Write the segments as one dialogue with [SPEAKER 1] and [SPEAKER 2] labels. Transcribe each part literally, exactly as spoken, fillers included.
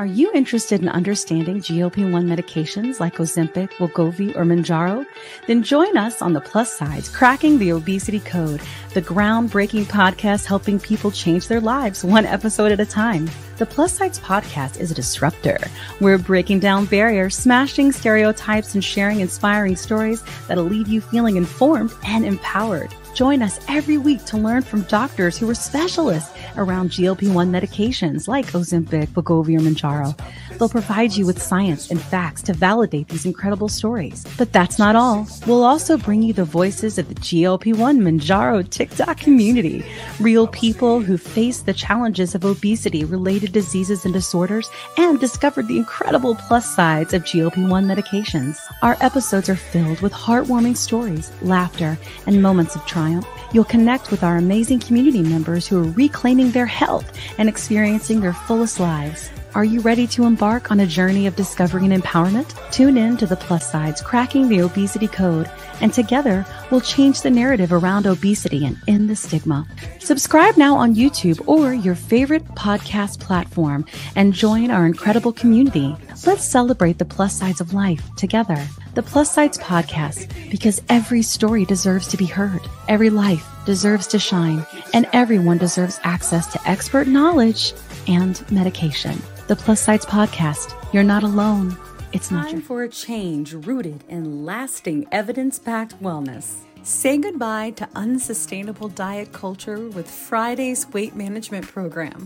[SPEAKER 1] Are you interested in understanding G L P one medications like Ozempic, Wegovy, or Mounjaro? Then join us on The Plus Sides, Cracking the Obesity Code, the groundbreaking podcast helping people change their lives one episode at a time. The Plus Sides podcast is a disruptor. We're breaking down barriers, smashing stereotypes, and sharing inspiring stories that'll leave you feeling informed and empowered. Join us every week to learn from doctors who are specialists around G L P one medications like Ozempic, Wegovy, or Mounjaro. They'll provide you with science and facts to validate these incredible stories. But that's not all. We'll also bring you the voices of the G L P one Mounjaro TikTok community, real people who face the challenges of obesity-related diseases and disorders and discovered the incredible plus sides of G L P one medications. Our episodes are filled with heartwarming stories, laughter, and moments of triumph. You'll connect with our amazing community members who are reclaiming their health and experiencing their fullest lives. Are you ready to embark on a journey of discovery and empowerment? Tune in to The Plus Sides, Cracking the Obesity Code, and together we'll change the narrative around obesity and end the stigma. Subscribe now on YouTube or your favorite podcast platform and join our incredible community. Let's celebrate the plus sides of life together. The Plus Sides Podcast, because every story deserves to be heard, every life deserves to shine, and everyone deserves access to expert knowledge and medication. The Plus Sides Podcast. You're not alone. It's not
[SPEAKER 2] Time
[SPEAKER 1] your...
[SPEAKER 2] for a change rooted in lasting evidence-backed wellness. Say goodbye to unsustainable diet culture with Friday's weight management program.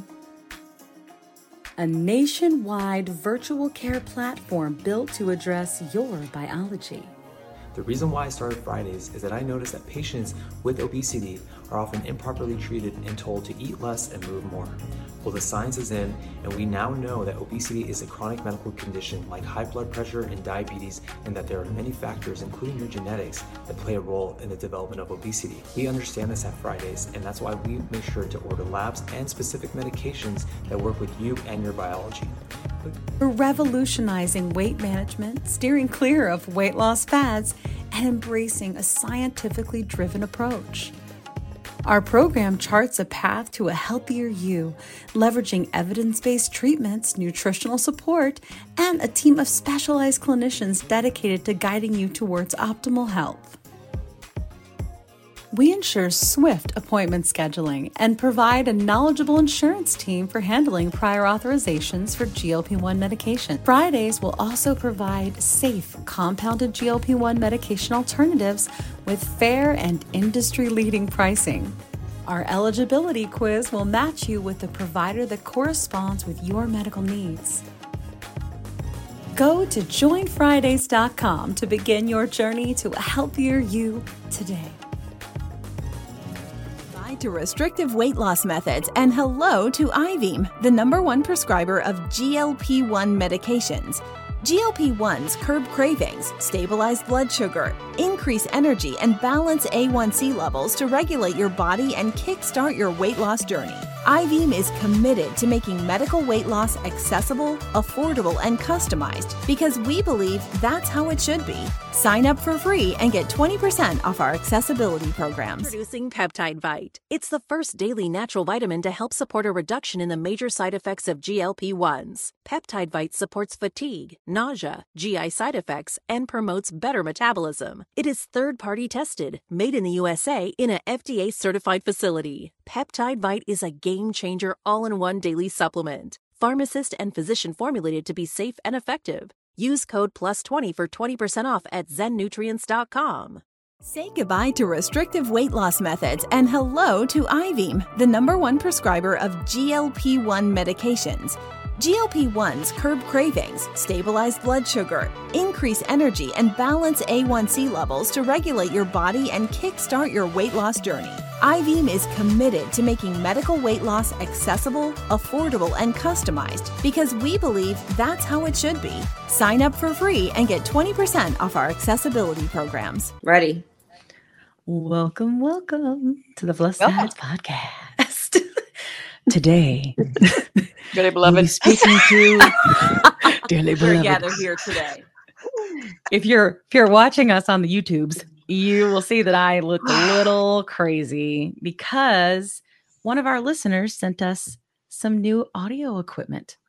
[SPEAKER 2] A nationwide virtual care platform built to address your biology.
[SPEAKER 3] The reason why I started Fridays is that I noticed that patients with obesity are often improperly treated and told to eat less and move more. Well, the science is in, and we now know that obesity is a chronic medical condition like high blood pressure and diabetes, and that there are many factors, including your genetics, that play a role in the development of obesity. We understand this at Fridays, and that's why we make sure to order labs and specific medications that work with you and your biology.
[SPEAKER 2] We're revolutionizing weight management, steering clear of weight loss fads, and embracing a scientifically driven approach. Our program charts a path to a healthier you, leveraging evidence-based treatments, nutritional support, and a team of specialized clinicians dedicated to guiding you towards optimal health. We ensure swift appointment scheduling and provide a knowledgeable insurance team for handling prior authorizations for G L P one medication. Fridays will also provide safe, compounded G L P one medication alternatives with fair and industry-leading pricing. Our eligibility quiz will match you with the provider that corresponds with your medical needs. Go to join fridays dot com to begin your journey to a healthier you today.
[SPEAKER 4] To restrictive weight loss methods, and hello to Ivim, the number one prescriber of G L P one medications. G L P ones curb cravings, stabilize blood sugar, increase energy, and balance A one C levels to regulate your body and kickstart your weight loss journey. Ivim is committed to making medical weight loss accessible, affordable, and customized because we believe that's how it should be. Sign up for free and get twenty percent off our accessibility programs.
[SPEAKER 5] Introducing Peptide Vite. It's the first daily natural vitamin to help support a reduction in the major side effects of G L P ones. Peptide Vite supports fatigue, nausea, G I side effects, and promotes better metabolism. It is third-party tested, made in the U S A in a F D A-certified facility. Peptide Vite is a game-changer all-in-one daily supplement. Pharmacist and physician formulated to be safe and effective. Use code plus twenty for twenty percent off at zen nutrients dot com.
[SPEAKER 4] Say goodbye to restrictive weight loss methods and hello to Ivim, the number one prescriber of G L P one medications. G L P ones curb cravings, stabilize blood sugar, increase energy, and balance A one C levels to regulate your body and kickstart your weight loss journey. Ivim is committed to making medical weight loss accessible, affordable, and customized because we believe that's how it should be. Sign up for free and get twenty percent off our accessibility programs.
[SPEAKER 6] Ready.
[SPEAKER 1] Welcome, welcome to the Plus Sides Podcast. Today,
[SPEAKER 6] dearly
[SPEAKER 1] we'll be
[SPEAKER 6] beloved,
[SPEAKER 1] speaking to dearly
[SPEAKER 6] we're
[SPEAKER 1] beloved.
[SPEAKER 6] gathered here today.
[SPEAKER 1] If you're if you're watching us on the YouTubes, you will see that I look a little crazy because one of our listeners sent us some new audio equipment.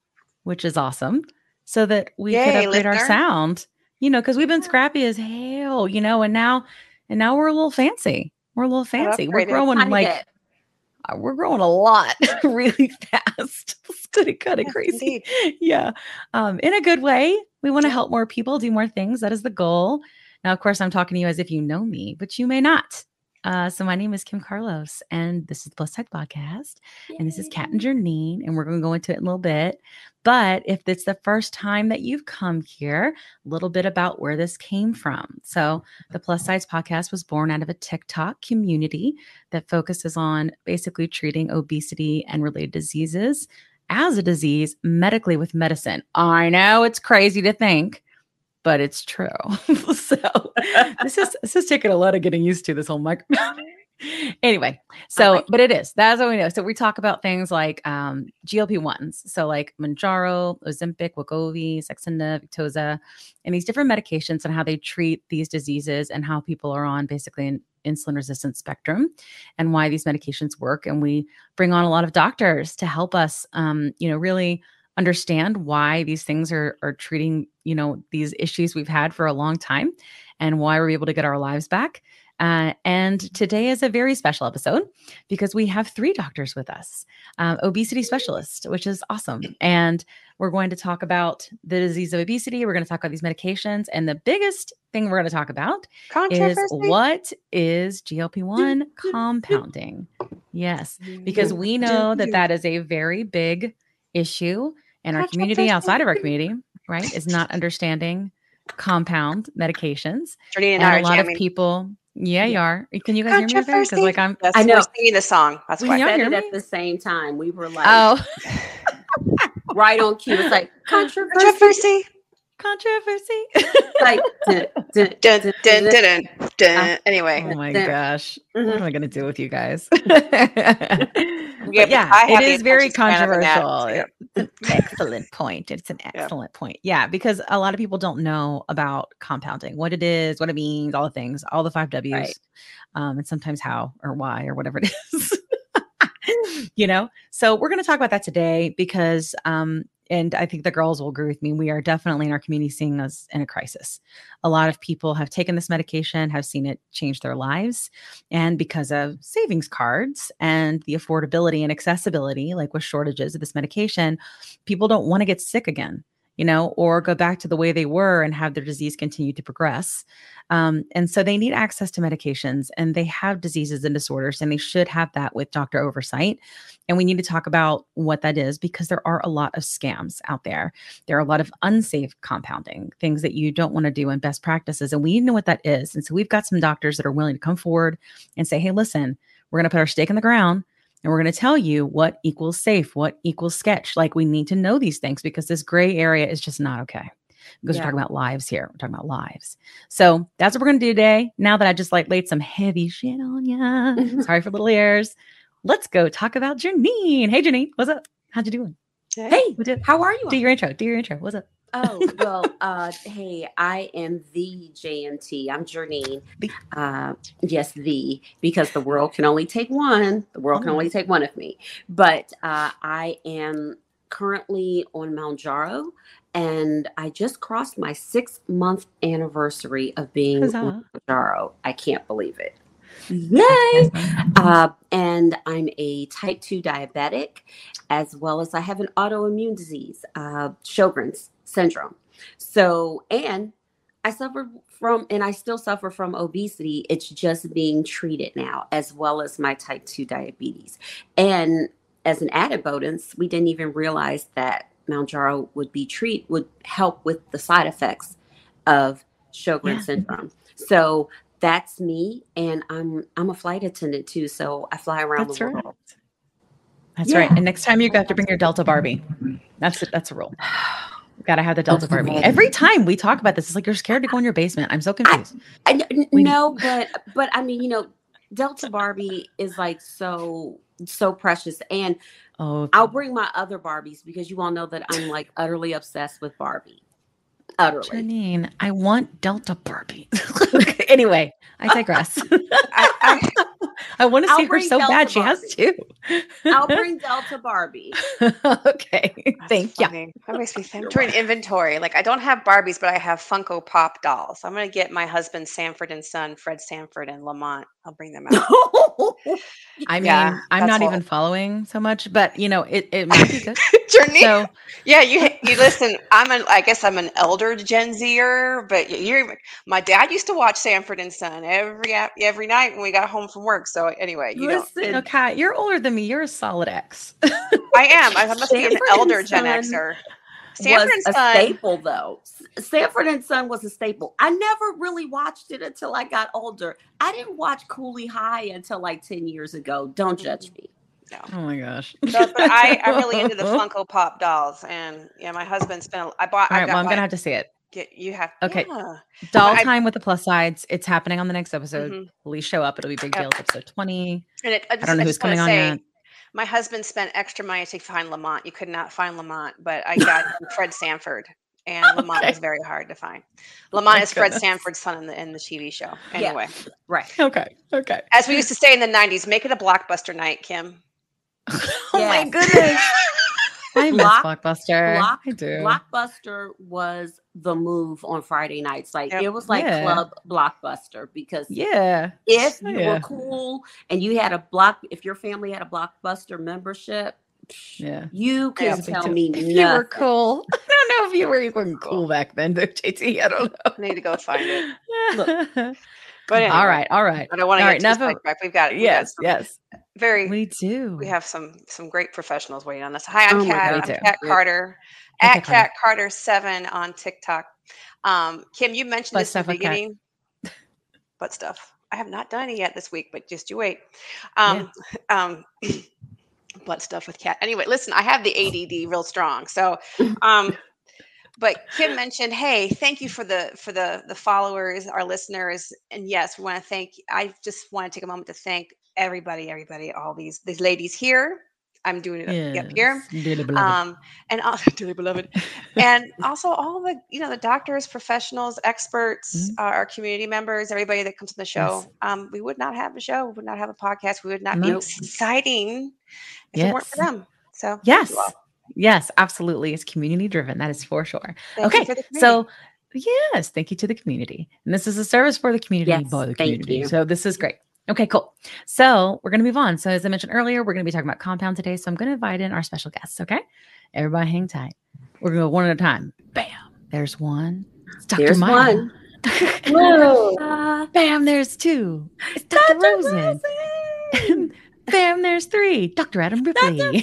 [SPEAKER 1] which is awesome, so that we
[SPEAKER 7] Yay,
[SPEAKER 1] could upgrade our
[SPEAKER 7] listener.
[SPEAKER 1] sound, you know, because we've been scrappy as hell, you know, and now, and now we're a little fancy. We're a little fancy. We're
[SPEAKER 7] upgraded.
[SPEAKER 1] growing
[SPEAKER 8] Tiny
[SPEAKER 1] like,
[SPEAKER 8] bit.
[SPEAKER 1] uh, we're growing a lot really fast. It's kind of, kind of
[SPEAKER 7] Yes,
[SPEAKER 1] crazy.
[SPEAKER 7] indeed.
[SPEAKER 1] Yeah. Um, in a good way. We want to
[SPEAKER 7] Yeah.
[SPEAKER 1] help more people do more things. That is the goal. Now, of course, I'm talking to you as if you know me, but you may not. Uh, so my name is Kim Carlos, and this is the Plus Side Podcast, and this is Kat and Janine, and we're going to go into it in a little bit. But if it's the first time that you've come here, a little bit about where this came from. So the Plus Size Podcast was born out of a TikTok community that focuses on basically treating obesity and related diseases as a disease medically with medicine. I know it's crazy to think, but it's true. So this is this is taking a lot of getting used to, this whole microphone. Anyway, so
[SPEAKER 8] like
[SPEAKER 1] but it is. That's what we know. So we talk about things like um, G L P ones. So like Mounjaro, Ozempic, Wegovy, Saxenda, Victoza, and these different medications and how they treat these diseases and how people are on basically an insulin resistant spectrum and why these medications work. And we bring on a lot of doctors to help us, um, you know, really understand why these things are are treating, you know, these issues we've had for a long time and why we're able to get our lives back. Uh, and today is a very special episode because we have three doctors with us, um, obesity specialists, which is awesome. And we're going to talk about the disease of obesity. We're going to talk about these medications. And the biggest thing we're going to talk about is
[SPEAKER 7] Controversy.
[SPEAKER 1] what is G L P one compounding? Yes, because we know that that is a very big issue in our community, outside of our community, right, is not understanding compound medications.
[SPEAKER 7] Janine
[SPEAKER 1] And
[SPEAKER 7] and, I
[SPEAKER 1] a
[SPEAKER 7] are
[SPEAKER 1] lot of
[SPEAKER 7] jamming.
[SPEAKER 1] people, yeah, you are. Can you guys hear me over there? Because
[SPEAKER 7] Controversy.
[SPEAKER 1] like I'm,
[SPEAKER 7] Yes,
[SPEAKER 8] I know.
[SPEAKER 7] We're singing the song. That's
[SPEAKER 1] Well,
[SPEAKER 7] why.
[SPEAKER 1] y'all
[SPEAKER 8] said
[SPEAKER 1] hear
[SPEAKER 8] it
[SPEAKER 1] me?
[SPEAKER 8] at the same time. We were like
[SPEAKER 1] oh,
[SPEAKER 8] right on cue. It's like controversy.
[SPEAKER 7] Controversy.
[SPEAKER 1] controversy.
[SPEAKER 8] Like dun, dun,
[SPEAKER 7] Dun,
[SPEAKER 8] dun,
[SPEAKER 7] dun,
[SPEAKER 8] dun,
[SPEAKER 7] dun, dun, dun.
[SPEAKER 8] Uh,
[SPEAKER 7] Anyway,
[SPEAKER 1] Oh my
[SPEAKER 8] There.
[SPEAKER 1] gosh. What
[SPEAKER 8] Mhm.
[SPEAKER 1] am I going to do with you guys?
[SPEAKER 7] Yeah,
[SPEAKER 1] But yeah,
[SPEAKER 7] I have
[SPEAKER 1] it
[SPEAKER 7] the
[SPEAKER 1] is very
[SPEAKER 7] attention span of a gnat,
[SPEAKER 1] controversial.
[SPEAKER 7] so yeah.
[SPEAKER 1] It's an excellent point. It's an excellent point. Yeah, because a lot of people don't know about compounding, what it is, what it means, all the things, all the five W's,
[SPEAKER 8] Right.
[SPEAKER 1] um, and sometimes how or why or whatever it is. You know, so we're going to talk about that today because, um, and I think the girls will agree with me. We are definitely in our community seeing us in a crisis. A lot of people have taken this medication, have seen it change their lives. And because of savings cards and the affordability and accessibility, like with shortages of this medication, people don't want to get sick again, you know, or go back to the way they were and have their disease continue to progress. Um, and so they need access to medications and they have diseases and disorders and they should have that with doctor oversight. And we need to talk about what that is because there are a lot of scams out there. There are a lot of unsafe compounding, things that you don't want to do in best practices. And we need to know what that is. And so we've got some doctors that are willing to come forward and say, hey, listen, we're going to put our stake in the ground and we're going to tell you what equals safe, what equals sketch. Like we need to know these things because this gray area is just not okay. Because
[SPEAKER 8] Yeah.
[SPEAKER 1] we're talking about lives here. We're talking about lives. So that's what we're going to do today. Now that I just like laid some heavy shit on ya. Sorry for little ears. Let's go talk about Janine. Hey, Janine. What's up? How'd you doing?
[SPEAKER 8] Hey,
[SPEAKER 1] What did-
[SPEAKER 8] how are you?
[SPEAKER 1] Do your intro. Do your intro. What's up?
[SPEAKER 8] Oh, well, uh, hey, I am the J N T. I'm Janine.
[SPEAKER 1] The-
[SPEAKER 8] Uh, yes, the, because the world can only take one. The world can
[SPEAKER 1] Oh.
[SPEAKER 8] only take one of me. But uh, I am currently on Mounjaro, and I just crossed my six month anniversary of being
[SPEAKER 1] Huzzah.
[SPEAKER 8] on Mounjaro. I can't believe it. Yay! Uh, and I'm a type two diabetic, as well as I have an autoimmune disease, uh, Sjogren's syndrome. So, and I suffer from, and I still suffer from obesity. It's just being treated now, as well as my type two diabetes. And as an added bonus, we didn't even realize that Mounjaro would be treat would help with the side effects of Sjogren's
[SPEAKER 1] Yeah.
[SPEAKER 8] syndrome. So that's me, and I'm I'm a flight attendant too. So I fly around
[SPEAKER 1] That's
[SPEAKER 8] the
[SPEAKER 1] right.
[SPEAKER 8] world.
[SPEAKER 1] That's
[SPEAKER 8] Yeah.
[SPEAKER 1] right. And next time you have to bring your Delta Barbie. That's it. That's a rule. Got to have the Delta Barbie. Every time we talk about this, it's like you're scared to go in your basement. I'm so confused.
[SPEAKER 8] I, n-
[SPEAKER 1] We-
[SPEAKER 8] no, but but I mean, you know, Delta Barbie is like so so precious, and
[SPEAKER 1] Oh,
[SPEAKER 8] I'll bring my other Barbies because you all know that I'm like utterly obsessed with Barbie. Utterly.
[SPEAKER 1] Janine, I want Delta Barbie. Anyway, I digress.
[SPEAKER 7] I, I,
[SPEAKER 1] I want to
[SPEAKER 8] I'll
[SPEAKER 1] see her
[SPEAKER 8] bring
[SPEAKER 1] so
[SPEAKER 8] Delta
[SPEAKER 1] bad. She has
[SPEAKER 8] Barbie.
[SPEAKER 1] two.
[SPEAKER 8] I'll bring Delta Barbie.
[SPEAKER 1] Okay.
[SPEAKER 7] That's
[SPEAKER 1] Thank you.
[SPEAKER 7] funny. That makes me think. I'm doing inventory. Like I don't have Barbies, but I have Funko Pop dolls. I'm gonna get my husband Sanford and Son, Fred Sanford and Lamont. I'll bring them out.
[SPEAKER 1] I mean,
[SPEAKER 7] Yeah,
[SPEAKER 1] I'm
[SPEAKER 7] that's
[SPEAKER 1] not
[SPEAKER 7] all.
[SPEAKER 1] even following so much, but you know, it, it might be good.
[SPEAKER 7] Journey.
[SPEAKER 1] So
[SPEAKER 7] Yeah, you you listen. I'm an I guess I'm an elder Gen Zer, but you're my dad used to watch Sanford and Son every every night when we got home from work. So anyway, you don't.
[SPEAKER 8] Listen,
[SPEAKER 1] no, Kat, you're older than me. You're a solid X.
[SPEAKER 7] I am. I must be an
[SPEAKER 8] Sanford
[SPEAKER 7] elder
[SPEAKER 8] and
[SPEAKER 7] Gen
[SPEAKER 8] Son
[SPEAKER 7] Xer. Sanford
[SPEAKER 8] was
[SPEAKER 7] and
[SPEAKER 8] a
[SPEAKER 7] Son.
[SPEAKER 8] staple, though. S- Sanford and Son was a staple. I never really watched it until I got older. I didn't watch Cooley High until like ten years ago. Don't judge me.
[SPEAKER 7] No.
[SPEAKER 1] Oh my gosh.
[SPEAKER 7] So, but I, I'm really into the Funko Pop dolls, and yeah, my husband spent. I bought.
[SPEAKER 1] All
[SPEAKER 7] I
[SPEAKER 1] right,
[SPEAKER 7] got
[SPEAKER 1] well, I'm
[SPEAKER 7] like,
[SPEAKER 1] gonna have to see it.
[SPEAKER 7] get you have.
[SPEAKER 1] Okay.
[SPEAKER 7] Yeah.
[SPEAKER 1] Doll
[SPEAKER 7] I-
[SPEAKER 1] time with the plus sides. It's happening on the next episode.
[SPEAKER 7] Mhm.
[SPEAKER 1] Please show up. It'll be big
[SPEAKER 7] Yep.
[SPEAKER 1] deal. It's episode twenty.
[SPEAKER 7] And it, I,
[SPEAKER 1] I
[SPEAKER 7] just,
[SPEAKER 1] don't know
[SPEAKER 7] I
[SPEAKER 1] who's
[SPEAKER 7] just want
[SPEAKER 1] coming
[SPEAKER 7] to
[SPEAKER 1] on
[SPEAKER 7] say,
[SPEAKER 1] yet.
[SPEAKER 7] my husband spent extra money to find Lamont. You could not find Lamont, but I got Fred Sanford, and Lamont
[SPEAKER 1] Okay.
[SPEAKER 7] was very hard to find. Lamont
[SPEAKER 1] My
[SPEAKER 7] is Fred
[SPEAKER 1] goodness.
[SPEAKER 7] Sanford's son in the in the T V show.
[SPEAKER 8] Yeah.
[SPEAKER 7] Anyway,
[SPEAKER 8] Right.
[SPEAKER 1] Okay. Okay.
[SPEAKER 7] as we used to say in the nineties, make it a blockbuster night, Kim.
[SPEAKER 1] Oh my
[SPEAKER 8] Yes.
[SPEAKER 1] goodness. I miss
[SPEAKER 8] Block-
[SPEAKER 1] Blockbuster.
[SPEAKER 8] Block,
[SPEAKER 1] I do.
[SPEAKER 8] Blockbuster was the move on Friday nights. Like
[SPEAKER 7] Yep.
[SPEAKER 8] it was like
[SPEAKER 1] Yeah.
[SPEAKER 8] Club Blockbuster because
[SPEAKER 1] Yeah.
[SPEAKER 8] if you
[SPEAKER 1] Yeah.
[SPEAKER 8] were cool and you had a block, if your family had a Blockbuster membership,
[SPEAKER 1] Yeah.
[SPEAKER 8] you
[SPEAKER 7] Yeah.
[SPEAKER 8] can tell me
[SPEAKER 1] If you were
[SPEAKER 8] nothing.
[SPEAKER 1] cool. I don't know if you were even cool back then, though, J T. I don't
[SPEAKER 7] I need to go find it.
[SPEAKER 1] know.
[SPEAKER 7] But anyway,
[SPEAKER 1] all right. All right.
[SPEAKER 7] I don't want to
[SPEAKER 1] All
[SPEAKER 7] get
[SPEAKER 1] right,
[SPEAKER 7] too
[SPEAKER 1] enough of-
[SPEAKER 7] sidetracked. We've got we've
[SPEAKER 1] Yes.
[SPEAKER 7] got some
[SPEAKER 1] Yes.
[SPEAKER 7] very
[SPEAKER 1] We do.
[SPEAKER 7] we have some some great professionals waiting on us. Hi, I'm
[SPEAKER 8] Oh my
[SPEAKER 7] Kat.
[SPEAKER 1] God.
[SPEAKER 7] I'm
[SPEAKER 1] Me too.
[SPEAKER 7] Kat Carter
[SPEAKER 1] Hey,
[SPEAKER 7] at
[SPEAKER 1] Kat
[SPEAKER 7] Kat Carter seven on TikTok. Um, Kim, you mentioned
[SPEAKER 1] Butt
[SPEAKER 7] this in
[SPEAKER 1] stuff
[SPEAKER 7] the
[SPEAKER 1] with Kat.
[SPEAKER 7] beginning. Butt stuff. I have not done it yet this week, but just you wait. Um, um, butt stuff with Kat. Anyway, listen, I have the A D D real strong, so. Um, But Kim mentioned, hey, thank you for the for the the followers, our listeners, and yes, we want to thank. I just want to take a moment to thank everybody, everybody, all these these ladies here. I'm doing it up, up here,
[SPEAKER 1] Yes, dearly beloved.
[SPEAKER 7] um, and also dearly beloved, and also all the you know the doctors, professionals, experts,
[SPEAKER 1] Mhm.
[SPEAKER 7] uh, our community members, everybody that comes to the show.
[SPEAKER 1] Yes.
[SPEAKER 7] Um, we would not have a show, we would not have a podcast, we would not be
[SPEAKER 1] Nope.
[SPEAKER 7] exciting if it weren't for
[SPEAKER 1] Yes.
[SPEAKER 7] them. So thank
[SPEAKER 1] Yes.
[SPEAKER 7] you all.
[SPEAKER 1] Yes, absolutely. It's community driven. That is for sure.
[SPEAKER 7] Thank you
[SPEAKER 1] Okay.
[SPEAKER 7] for the community.
[SPEAKER 1] So, yes, thank you to the community. And this is a service for the community
[SPEAKER 8] Yes,
[SPEAKER 1] by the
[SPEAKER 8] thank
[SPEAKER 1] community.
[SPEAKER 8] you.
[SPEAKER 1] So, this is great. Okay, cool. So, we're going to move on. So, as I mentioned earlier, we're going to be talking about compound today. So, I'm going to invite in our special guests. Okay. Everybody hang tight. We're going to go one at a time. Bam. There's one. It's Doctor
[SPEAKER 8] There's
[SPEAKER 1] Maya.
[SPEAKER 8] one.
[SPEAKER 1] Whoa. Bam. There's two. It's Doctor Rosen. Bam. There's three. Doctor Adam Ripley.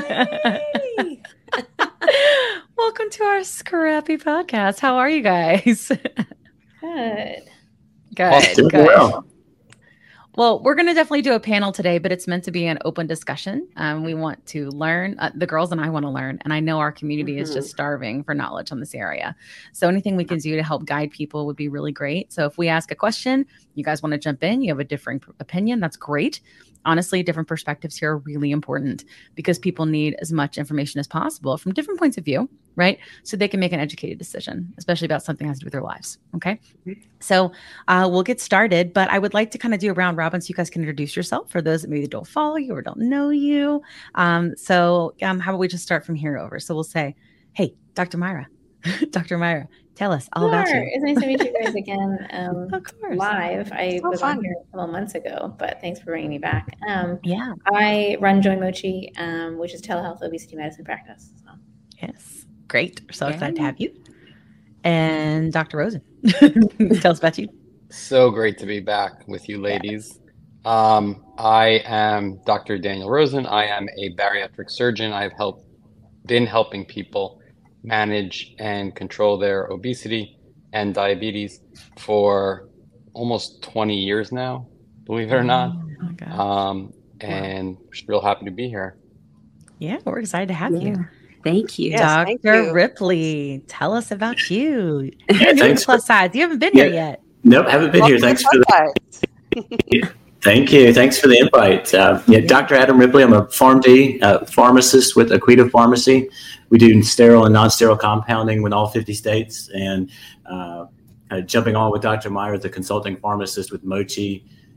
[SPEAKER 1] Welcome to our scrappy podcast. How are you guys?
[SPEAKER 9] Good.
[SPEAKER 1] Good.
[SPEAKER 10] Doing
[SPEAKER 1] Good.
[SPEAKER 10] well.
[SPEAKER 1] Well, we're going to definitely do a panel today, but it's meant to be an open discussion. Um, we want to learn. Uh, the girls and I want to learn, and I know our community is just starving for knowledge on this area. So anything we can do to help guide people would be really great. So if we ask a question, you guys want to jump in, you have a differing p- opinion, that's great. Honestly, different perspectives here are really important because people need as much information as possible from different points of view, right? So they can make an educated decision, especially about something that has to do with their lives. Okay. So uh, we'll get started, but I would like to kind of do a round robin so you guys can introduce yourself for those that maybe don't follow you or don't know you. Um, so um, how about we just start from here over? So we'll say, hey, Doctor Myra, Doctor Myra, tell us all about
[SPEAKER 9] Sure.
[SPEAKER 1] you.
[SPEAKER 9] It's nice to meet you guys again um,
[SPEAKER 1] Of course.
[SPEAKER 9] live. I
[SPEAKER 7] Oh,
[SPEAKER 9] was
[SPEAKER 7] fun.
[SPEAKER 9] on here a couple months ago, but thanks for bringing me back. Um,
[SPEAKER 1] Yeah.
[SPEAKER 9] I run Joy Mochi, um, which is telehealth obesity medicine practice. So.
[SPEAKER 1] Yes. Great. We're so
[SPEAKER 8] Yeah.
[SPEAKER 1] excited to have you. And Doctor Rosen, tell us about you.
[SPEAKER 10] So great to be back with you ladies. Um, I am Doctor Daniel Rosen. I am a bariatric surgeon. I've helped, been helping people manage and control their obesity and diabetes for almost twenty years now, believe it or not.
[SPEAKER 1] Oh my gosh.
[SPEAKER 10] Um, and just real happy to be here.
[SPEAKER 1] Yeah, we're excited to have you.
[SPEAKER 8] Thank you.
[SPEAKER 7] Yes, thank
[SPEAKER 1] Doctor
[SPEAKER 7] you.
[SPEAKER 1] Ripley, tell us about you.
[SPEAKER 11] Yeah,
[SPEAKER 1] You're new to
[SPEAKER 11] thanks.
[SPEAKER 1] plus size. You haven't been
[SPEAKER 11] Yeah.
[SPEAKER 1] here yet.
[SPEAKER 11] Nope, haven't been here.
[SPEAKER 7] Welcome
[SPEAKER 11] Thanks
[SPEAKER 7] to
[SPEAKER 11] for the
[SPEAKER 7] Plus-Size.
[SPEAKER 11] thank you. Thanks for the invite. Uh, yeah, Doctor Adam Ripley. I'm a PharmD uh, pharmacist with Aquita Pharmacy. We do sterile and non-sterile compounding in all fifty states, and uh, kind of jumping on with Doctor Meyer, the consulting pharmacist with Mochi,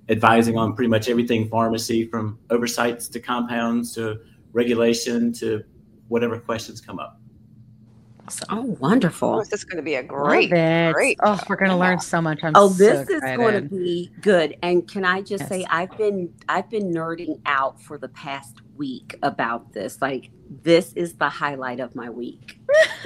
[SPEAKER 11] advising on pretty much everything pharmacy, from oversights to compounds to regulation to whatever questions come up.
[SPEAKER 8] Oh, wonderful.
[SPEAKER 7] Oh, this is going to be a
[SPEAKER 1] Love
[SPEAKER 7] great,
[SPEAKER 1] it.
[SPEAKER 7] great.
[SPEAKER 1] Oh, we're going to
[SPEAKER 7] Yeah.
[SPEAKER 1] learn so much. I'm
[SPEAKER 8] Oh,
[SPEAKER 1] so
[SPEAKER 8] this is
[SPEAKER 1] excited.
[SPEAKER 8] going to be good. And can I just
[SPEAKER 1] Yes.
[SPEAKER 8] say, I've been I've been nerding out for the past week about this. Like, this is the highlight of my week.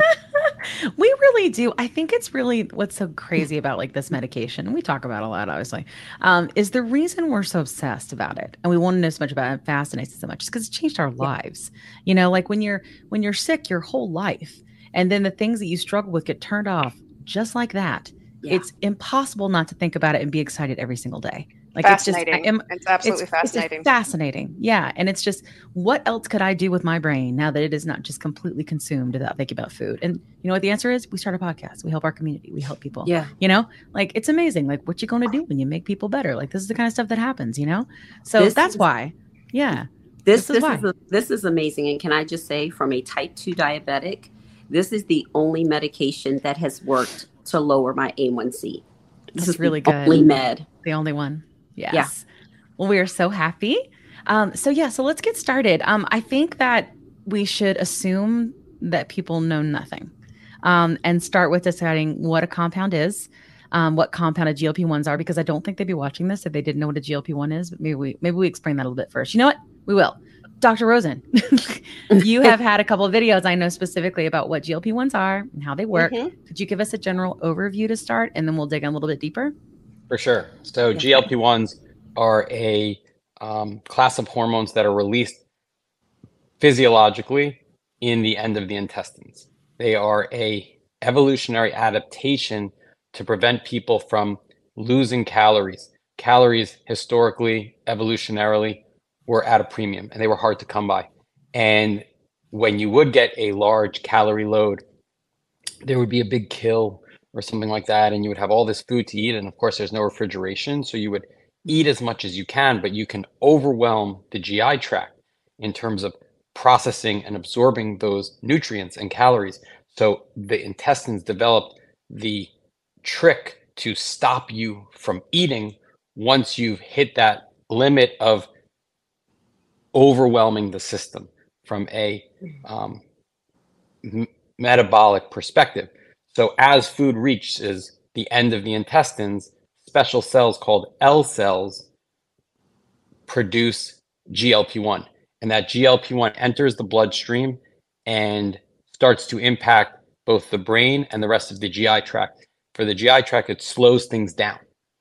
[SPEAKER 1] We really do. I think it's really what's so crazy about like this medication, and we talk about it a lot, obviously, um, is the reason we're so obsessed about it and we want to know so much about it, fascinates us so much, because it changed our lives. You know, like when you're when you're sick your whole life, and then the things that you struggle with get turned off just like that.
[SPEAKER 8] Yeah.
[SPEAKER 1] It's impossible not to think about it and be excited every single day. Like
[SPEAKER 7] Fascinating.
[SPEAKER 1] It's, just, I am,
[SPEAKER 7] It's absolutely
[SPEAKER 1] it's, it's just
[SPEAKER 7] fascinating.
[SPEAKER 1] fascinating. Yeah. And it's just, what else could I do with my brain now that it is not just completely consumed without thinking about food? And you know what the answer is? We start a podcast. We help our community. We help people.
[SPEAKER 8] Yeah.
[SPEAKER 1] You know, like it's amazing. Like what you going to do when you make people better? Like this is the kind of stuff that happens, you know? So
[SPEAKER 8] This
[SPEAKER 1] that's
[SPEAKER 8] is-
[SPEAKER 1] why. Yeah.
[SPEAKER 8] This
[SPEAKER 1] This is
[SPEAKER 8] this
[SPEAKER 1] why.
[SPEAKER 8] is a, this is amazing. And can I just say, from a type two diabetic, this is the only medication that has worked to lower my A one C. This
[SPEAKER 1] That's
[SPEAKER 8] is
[SPEAKER 1] really
[SPEAKER 8] the
[SPEAKER 1] good.
[SPEAKER 8] only med.
[SPEAKER 1] The only one. Yes.
[SPEAKER 8] Yeah.
[SPEAKER 1] Well, we are so happy. Um, so yeah, so let's get started. Um, I think that we should assume that people know nothing, um, and start with deciding what a compound is, um, what compound of G L P ones are, because I don't think they'd be watching this if they didn't know what a G L P one is. But maybe we maybe we explain that a little bit first. You know what? We will. Doctor Rosen, you have had a couple of videos I know specifically about what G L P ones are and how they work.
[SPEAKER 7] Mhm.
[SPEAKER 1] Could you give us a general overview to start, and then we'll dig in a little bit deeper?
[SPEAKER 10] For sure. So G L P ones are a um, class of hormones that are released physiologically in the end of the intestines. They are a evolutionary adaptation to prevent people from losing calories. Calories historically, evolutionarily, were at a premium and they were hard to come by. And when you would get a large calorie load, there would be a big kill or something like that, and you would have all this food to eat. And of course, there's no refrigeration, so you would eat as much as you can, but you can overwhelm the G I tract in terms of processing and absorbing those nutrients and calories. So the intestines developed the trick to stop you from eating once you've hit that limit of overwhelming the system from a um, m- metabolic perspective. So as food reaches the end of the intestines, special cells called L cells produce G L P one. And that G L P one enters the bloodstream and starts to impact both the brain and the rest of the G I tract. For the G I tract, it slows things down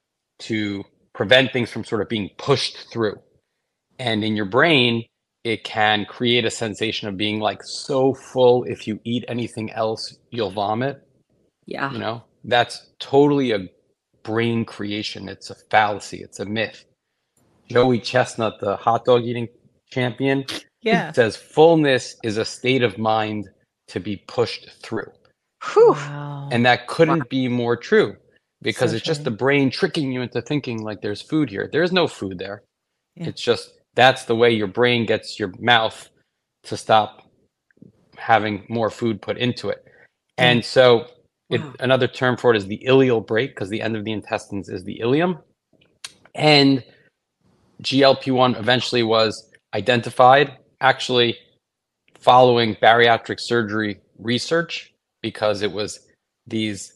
[SPEAKER 10] to prevent things from sort of being pushed through. And in your brain, it can create a sensation of being like so full, if you eat anything else, you'll vomit.
[SPEAKER 8] Yeah.
[SPEAKER 10] You know, that's totally a brain creation. It's a fallacy. It's a myth. Joey Chestnut, the hot dog eating champion,
[SPEAKER 1] Yeah.
[SPEAKER 10] says fullness is a state of mind to be pushed through.
[SPEAKER 7] Whew.
[SPEAKER 1] Wow.
[SPEAKER 10] And that couldn't be more true, because
[SPEAKER 1] So
[SPEAKER 10] it's just
[SPEAKER 1] true.
[SPEAKER 10] the brain tricking you into thinking like there's food here. There's no food there.
[SPEAKER 1] Yeah.
[SPEAKER 10] It's just that's the way your brain gets your mouth to stop having more food put into it. And so it,
[SPEAKER 8] Wow.
[SPEAKER 10] another term for it is the ileal brake, because the end of the intestines is the ileum. And G L P one eventually was identified, actually following bariatric surgery research, because it was these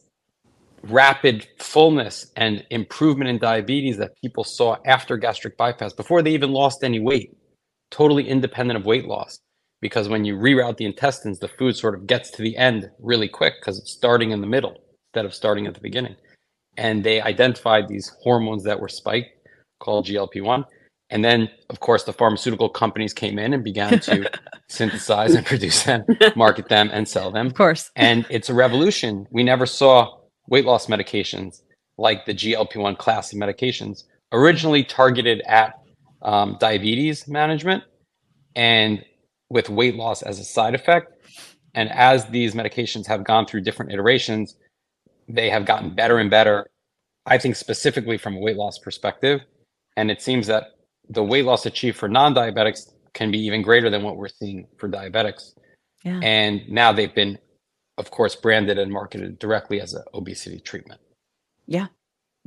[SPEAKER 10] rapid fullness and improvement in diabetes that people saw after gastric bypass before they even lost any weight, totally independent of weight loss. Because when you reroute the intestines, the food sort of gets to the end really quick because it's starting in the middle instead of starting at the beginning. And they identified these hormones that were spiked called G L P one. And then, of course, the pharmaceutical companies came in and began to synthesize and produce them, market them, and sell them.
[SPEAKER 1] Of course.
[SPEAKER 10] And it's a revolution. We never saw weight loss medications like the G L P one class of medications, originally targeted at um, diabetes management and with weight loss as a side effect. And as these medications have gone through different iterations, they have gotten better and better, I think specifically from a weight loss perspective. And it seems that the weight loss achieved for non-diabetics can be even greater than what we're seeing for diabetics.
[SPEAKER 1] Yeah.
[SPEAKER 10] And now they've been, of course, branded and marketed directly as an obesity treatment.
[SPEAKER 1] Yeah. Yeah.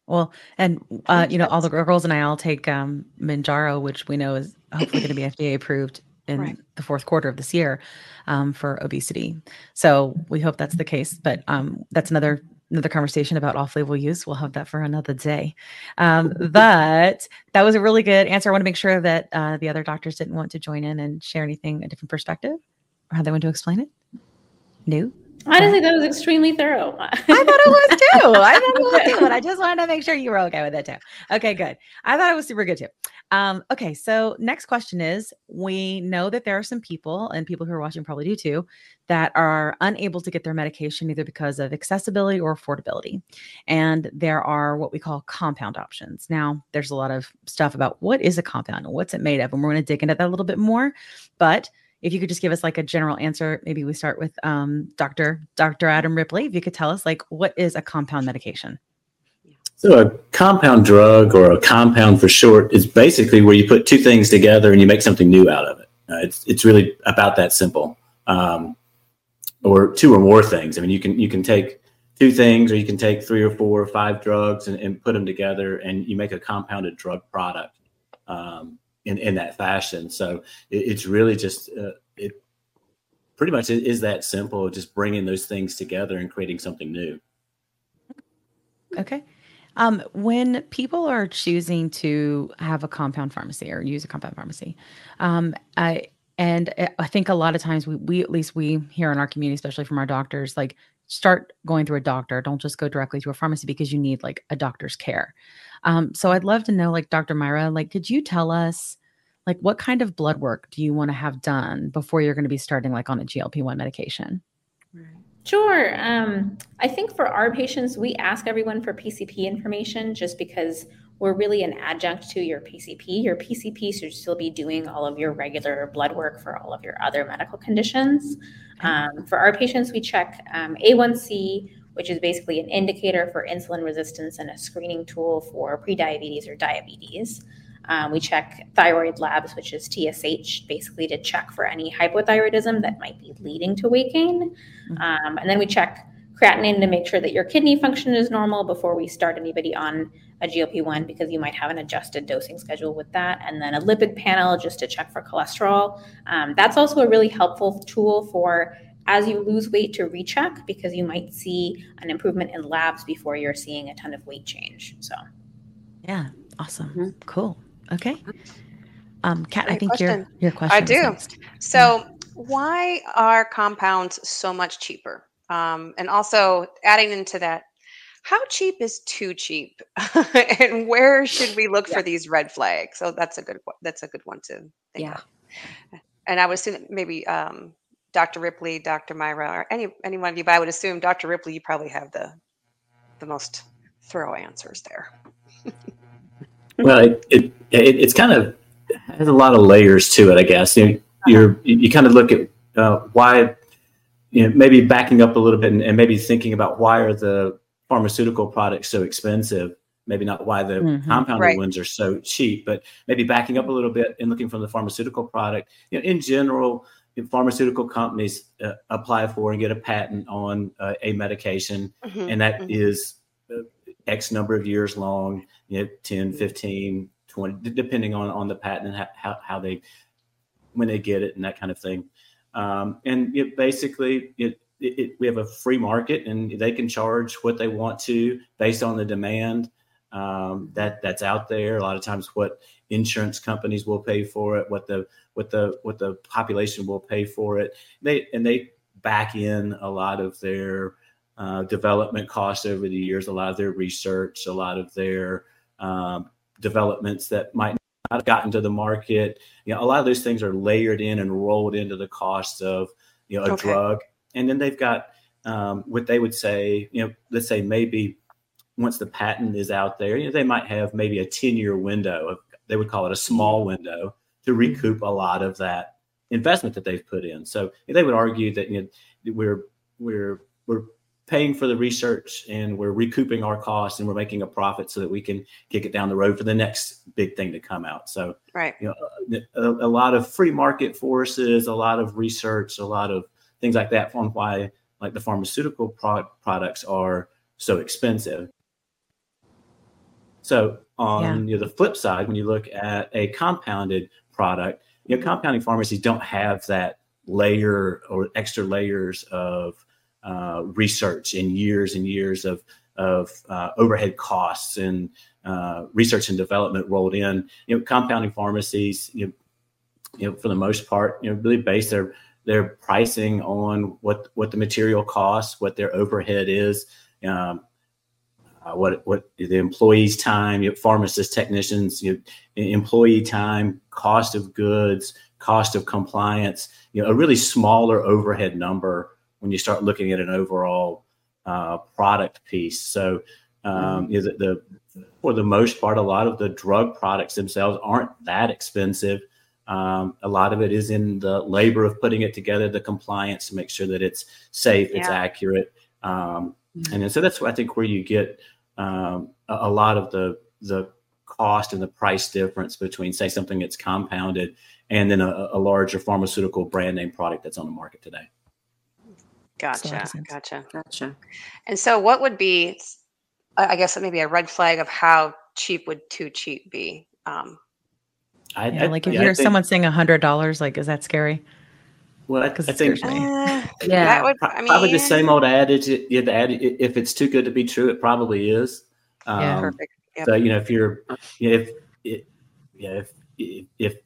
[SPEAKER 1] Well, and uh, you know, all the girls and I all take um, Manjaro, which we know is hopefully going to be F D A approved in
[SPEAKER 7] Right.
[SPEAKER 1] the fourth quarter of this year um, for obesity. So we hope that's the case. But um, that's another another conversation about off-label use. We'll have that for another day. Um, but that was a really good answer. I want to make sure that uh, the other doctors didn't want to join in and share anything, a different perspective, or how they want to explain it. No.
[SPEAKER 9] Honestly, that was extremely thorough.
[SPEAKER 1] I thought it was too. I thought it was too. But I just wanted to make sure you were okay with it too. Okay, good. I thought it was super good too. Um, okay, so next question is, we know that there are some people, and people who are watching probably do too, that are unable to get their medication either because of accessibility or affordability. And there are what we call compound options. Now, there's a lot of stuff about what is a compound and what's it made of, and we're going to dig into that a little bit more. But if you could just give us like a general answer, maybe we start with um, Doctor Doctor Adam Ripley. If you could tell us, like, what is a compound medication?
[SPEAKER 11] So a compound drug, or a compound for short, is basically where you put two things together and you make something new out of it. Uh, it's it's really about that simple, um, or two or more things. I mean, you can you can take two things, or you can take three or four or five drugs and, and put them together, and you make a compounded drug product. Um, In, in that fashion. So it, it's really just, uh, it pretty much is that simple, just bringing those things together and creating something new.
[SPEAKER 1] Okay. Um, when people are choosing to have a compound pharmacy or use a compound pharmacy, um, I, and I think a lot of times we, we, at least we here in our community, especially from our doctors, like start going through a doctor. Don't just go directly to a pharmacy because you need like a doctor's care. Um, so I'd love to know, like, Doctor Myra, like, could you tell us, like, what kind of blood work do you want to have done before you're going to be starting like on a G L P one medication?
[SPEAKER 9] Sure. Um, I think for our patients, we ask everyone for P C P information just because we're really an adjunct to your P C P. Your P C P should still be doing all of your regular blood work for all of your other medical conditions. Um, for our patients, we check um, A one C, which is basically an indicator for insulin resistance and a screening tool for prediabetes or diabetes. Um, we check thyroid labs, which is T S H, basically to check for any hypothyroidism that might be leading to weight gain. Mm-hmm. Um, and then we check creatinine to make sure that your kidney function is normal before we start anybody on a G L P one, because you might have an adjusted dosing schedule with that. And then a lipid panel just to check for cholesterol. Um, that's also a really helpful tool for as you lose weight to recheck, because you might see an improvement in labs before you're seeing a ton of weight change. So,
[SPEAKER 1] yeah, awesome. Mm-hmm. Cool. Okay. Um, Kat,
[SPEAKER 7] Great
[SPEAKER 1] I think
[SPEAKER 7] question.
[SPEAKER 1] your your question.
[SPEAKER 7] I do.
[SPEAKER 1] Next.
[SPEAKER 7] So, yeah. Why are compounds so much cheaper? Um, and also adding into that, how cheap is too cheap, and where should we look yeah. for these red flags? So that's a good one. That's a good one to think
[SPEAKER 8] yeah.
[SPEAKER 7] of. And I would assume that maybe um, Doctor Ripley, Doctor Myra, or any any one of you, but I would assume Doctor Ripley, you probably have the the most thorough answers there.
[SPEAKER 11] Well, it, it, it it's kind of has a lot of layers to it, I guess. You know, you're you kind of look at uh, why, you know, maybe backing up a little bit and, and maybe thinking about why are the pharmaceutical products so expensive? Maybe not why the mm-hmm. compounded right. ones are so cheap, but maybe backing up a little bit and looking from the pharmaceutical product. You know, in general, pharmaceutical companies uh, apply for and get a patent on uh, a medication, mm-hmm. and that mm-hmm. is uh, X number of years long, you know, ten, fifteen, twenty, depending on, on the patent and how, how they, when they get it and that kind of thing. Um, and it basically, it, it, it, we have a free market and they can charge what they want to based on the demand um, that that's out there. A lot of times what insurance companies will pay for it, what the, what the, what the population will pay for it. They, and they back in a lot of their Uh, development costs over the years, a lot of their research, a lot of their um, developments that might not have gotten to the market. You know, a lot of those things are layered in and rolled into the cost of, you know, a okay. drug. And then they've got um, what they would say, you know, let's say maybe once the patent is out there, you know, they might have maybe a ten year window of, they would call it a small window to recoup a lot of that investment that they've put in. So they would argue that, you know, we're, we're, we're, paying for the research and we're recouping our costs and we're making a profit so that we can kick it down the road for the next big thing to come out. So,
[SPEAKER 7] right.
[SPEAKER 11] you know, a, a lot of free market forces, a lot of research, a lot of things like that on why like the pharmaceutical pro- products are so expensive. So on
[SPEAKER 1] Yeah.
[SPEAKER 11] you know, the flip side, when you look at a compounded product, you know, compounding pharmacies don't have that layer or extra layers of uh, research and years and years of of uh, overhead costs and uh, research and development rolled in. You know, compounding pharmacies, you know, you know, for the most part, you know, really base their their pricing on what what the material costs, what their overhead is, um, uh, what what the employees' time, you know, pharmacists, technicians, you know, employee time, cost of goods, cost of compliance. You know, a really smaller overhead number when you start looking at an overall uh, product piece. So, um, you know, the, the for the most part, a lot of the drug products themselves aren't that expensive. Um, a lot of it is in the labor of putting it together, the compliance to make sure that it's safe, it's
[SPEAKER 7] Yeah.
[SPEAKER 11] accurate. Um, and then, so that's, I think, where you get um, a, a lot of the the cost and the price difference between, say, something that's compounded and then a, a larger pharmaceutical brand name product that's on the market today.
[SPEAKER 7] Gotcha. Gotcha.
[SPEAKER 8] Gotcha.
[SPEAKER 7] And so what would be, I I guess maybe a red flag of how cheap would too cheap be? Um,
[SPEAKER 11] I,
[SPEAKER 1] Yeah,
[SPEAKER 11] I-
[SPEAKER 1] like if
[SPEAKER 11] yeah,
[SPEAKER 1] you
[SPEAKER 11] I
[SPEAKER 1] hear
[SPEAKER 11] think-
[SPEAKER 1] someone saying a hundred dollars, like, is that scary?
[SPEAKER 11] Well, I, I
[SPEAKER 1] Because it
[SPEAKER 11] think
[SPEAKER 1] scares me.
[SPEAKER 7] uh,
[SPEAKER 8] Yeah.
[SPEAKER 7] that would,
[SPEAKER 11] pro-
[SPEAKER 7] I mean,
[SPEAKER 11] probably the same old adage. it- Yeah, the adage, if it's too good to be true, it probably is. Um,
[SPEAKER 1] Yeah.
[SPEAKER 7] perfect. Yep.
[SPEAKER 11] So you know, if you're, you know, if it, yeah, if, if if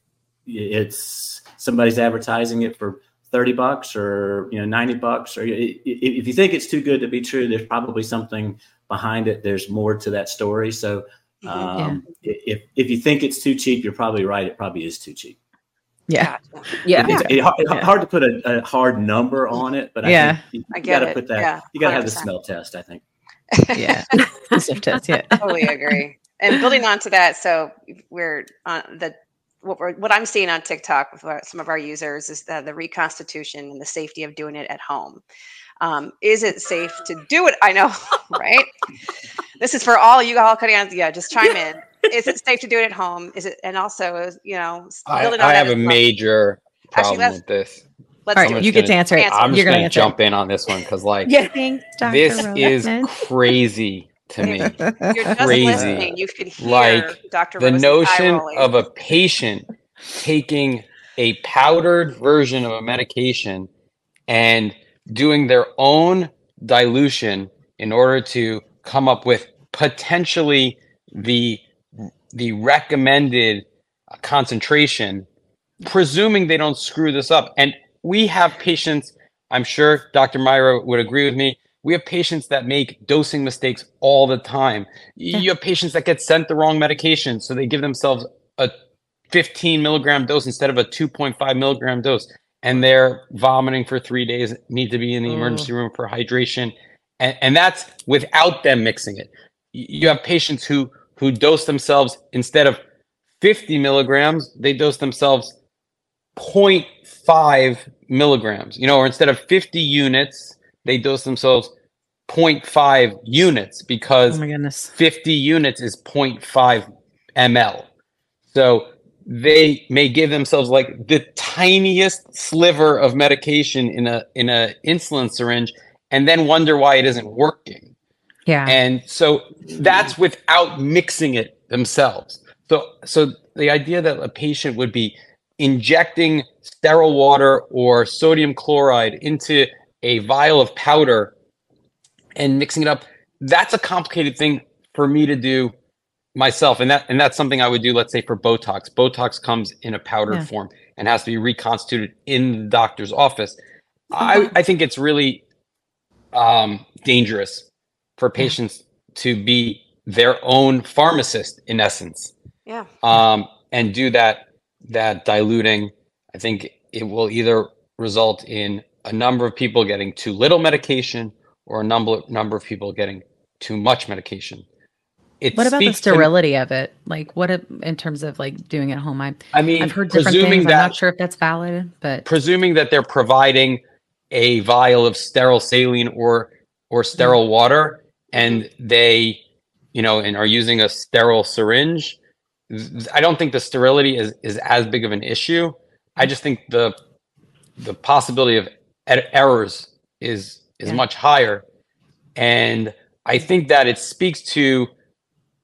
[SPEAKER 11] it's somebody's advertising it for thirty bucks or you know ninety bucks, or i- i- if you think it's too good to be true, there's probably something behind it. There's more to that story. So um, i- if if you think it's too cheap, you're probably right. It probably is too cheap.
[SPEAKER 1] Yeah.
[SPEAKER 7] Gotcha.
[SPEAKER 8] Yeah.
[SPEAKER 11] It's, it, hard,
[SPEAKER 1] Yeah.
[SPEAKER 11] hard to put a, a hard number on it, but I
[SPEAKER 1] Yeah.
[SPEAKER 11] think you,
[SPEAKER 7] I
[SPEAKER 11] you
[SPEAKER 7] get
[SPEAKER 11] got to
[SPEAKER 7] it.
[SPEAKER 11] put that.
[SPEAKER 7] Yeah,
[SPEAKER 11] You got to have the
[SPEAKER 7] one hundred percent.
[SPEAKER 11] smell test. I think.
[SPEAKER 1] Yeah. Sniff test, yeah.
[SPEAKER 7] Totally agree. And building on to that, so we're on the what we're what I'm seeing on TikTok with our, some of our users is the, the reconstitution and the safety of doing it at home. Um, is it safe to do it? I know, right? This is for all you all cutting on. Yeah, just chime in. Is it safe to do it at home? Is it? And also, you know,
[SPEAKER 10] I,
[SPEAKER 7] building on
[SPEAKER 10] I
[SPEAKER 7] that
[SPEAKER 10] have a
[SPEAKER 7] as well.
[SPEAKER 10] major
[SPEAKER 7] Actually,
[SPEAKER 10] problem
[SPEAKER 7] let's
[SPEAKER 10] with this.
[SPEAKER 7] let's
[SPEAKER 1] All
[SPEAKER 7] do
[SPEAKER 1] right,
[SPEAKER 7] it.
[SPEAKER 1] you get to answer it.
[SPEAKER 7] Answer.
[SPEAKER 10] I'm
[SPEAKER 1] You're
[SPEAKER 10] just
[SPEAKER 1] gonna
[SPEAKER 10] going to
[SPEAKER 1] answer
[SPEAKER 10] jump in on this one because, like,
[SPEAKER 1] Yeah. Thanks, Doctor
[SPEAKER 10] this is
[SPEAKER 1] Roseman.
[SPEAKER 10] crazy to me.
[SPEAKER 7] If you're just
[SPEAKER 10] Crazy.
[SPEAKER 7] listening, you could hear
[SPEAKER 10] Like,
[SPEAKER 7] Doctor
[SPEAKER 10] The
[SPEAKER 7] Rose's eye
[SPEAKER 10] notion
[SPEAKER 7] rolling.
[SPEAKER 10] of a patient taking a powdered version of a medication and doing their own dilution in order to come up with potentially the the recommended concentration, presuming they don't screw this up. And we have patients, I'm sure Doctor Myra would agree with me, we have patients that make dosing mistakes all the time. You have patients that get sent the wrong medication, so they give themselves a fifteen milligram dose instead of a two point five milligram dose, and they're vomiting for three days, need to be in the emergency room for hydration. And, and that's without them mixing it. Y- You have patients who who dose themselves instead of fifty milligrams, they dose themselves zero point five milligrams, you know, or instead of fifty units, they dose themselves zero point five units
[SPEAKER 1] Oh
[SPEAKER 10] because
[SPEAKER 1] my goodness.
[SPEAKER 10] fifty units is zero point five milliliters. So they may give themselves like the tiniest sliver of medication in a in a insulin syringe and then wonder why it isn't working.
[SPEAKER 1] Yeah.
[SPEAKER 10] And so that's without mixing it themselves. So so the idea that a patient would be injecting sterile water or sodium chloride into a vial of powder and mixing it up, that's a complicated thing for me to do myself. And that and that's something I would do, let's say, for Botox. Botox comes in a powdered
[SPEAKER 1] Yeah.
[SPEAKER 10] form and has to be reconstituted in the doctor's office. I, I think it's really um, dangerous for patients to be their own pharmacist, in essence,
[SPEAKER 7] Yeah.
[SPEAKER 10] um, and do that that diluting. I think it will either result in a number of people getting too little medication or a number number of people getting too much medication. It
[SPEAKER 1] What about the
[SPEAKER 10] speaks to-
[SPEAKER 1] sterility of it? Like, what if, in terms of like doing it at home? I,
[SPEAKER 10] I mean,
[SPEAKER 1] I've heard different
[SPEAKER 10] presuming
[SPEAKER 1] things. I'm
[SPEAKER 10] that-
[SPEAKER 1] not sure if that's valid, but
[SPEAKER 10] presuming that they're providing a vial of sterile saline or or sterile water, and they, you know, and are using a sterile syringe, th- I don't think the sterility is is as big of an issue. I just think the the possibility of ed- errors is is
[SPEAKER 1] Yeah.
[SPEAKER 10] much higher, and I think that it speaks to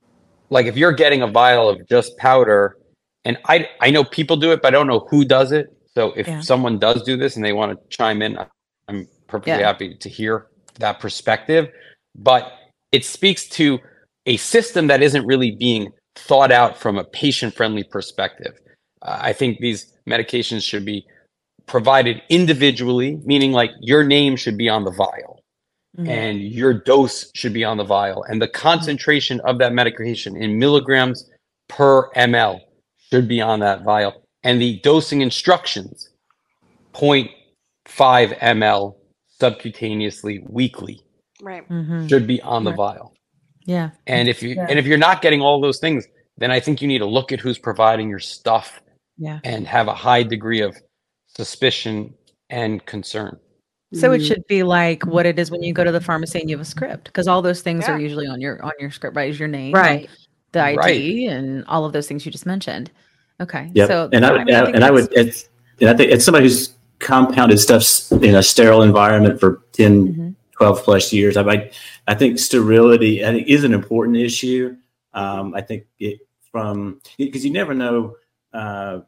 [SPEAKER 10] like if you're getting a vial of just powder, and I I know people do it, but I don't know who does it. So if
[SPEAKER 1] Yeah.
[SPEAKER 10] someone does do this and they want to chime in, I'm perfectly
[SPEAKER 1] Yeah.
[SPEAKER 10] happy to hear that perspective. But it speaks to a system that isn't really being thought out from a patient-friendly perspective. Uh, I think these medications should be provided individually, meaning like your name should be on the vial
[SPEAKER 1] Mhm.
[SPEAKER 10] and your dose should be on the vial, and the concentration of that medication in milligrams per ml should be on that vial, and the dosing instructions zero point five milliliters subcutaneously weekly
[SPEAKER 7] Right.
[SPEAKER 1] Mhm.
[SPEAKER 10] should be on the
[SPEAKER 1] Right.
[SPEAKER 10] vial.
[SPEAKER 1] Yeah.
[SPEAKER 10] And if you
[SPEAKER 1] Yeah.
[SPEAKER 10] and if you're not getting all those things, then I think you need to look at who's providing your stuff
[SPEAKER 1] Yeah.
[SPEAKER 10] and have a high degree of suspicion and concern.
[SPEAKER 1] So it should be like what it is when you go to the pharmacy and you have a script, because all those things
[SPEAKER 7] Yeah.
[SPEAKER 1] are usually on your on your script, right? Is your name,
[SPEAKER 8] Right.
[SPEAKER 1] and the I D,
[SPEAKER 10] Right.
[SPEAKER 1] and all of those things you just mentioned. Okay.
[SPEAKER 11] Yeah,
[SPEAKER 1] So
[SPEAKER 11] and I,
[SPEAKER 1] I mean, I think
[SPEAKER 11] and I
[SPEAKER 1] that's-
[SPEAKER 11] would, it's, and I think it's somebody who's compounded stuff in a sterile environment for ten,
[SPEAKER 1] Mhm.
[SPEAKER 11] twelve plus years. I might, I think sterility, I think, is an important issue. Um, I think it from because you never know uh,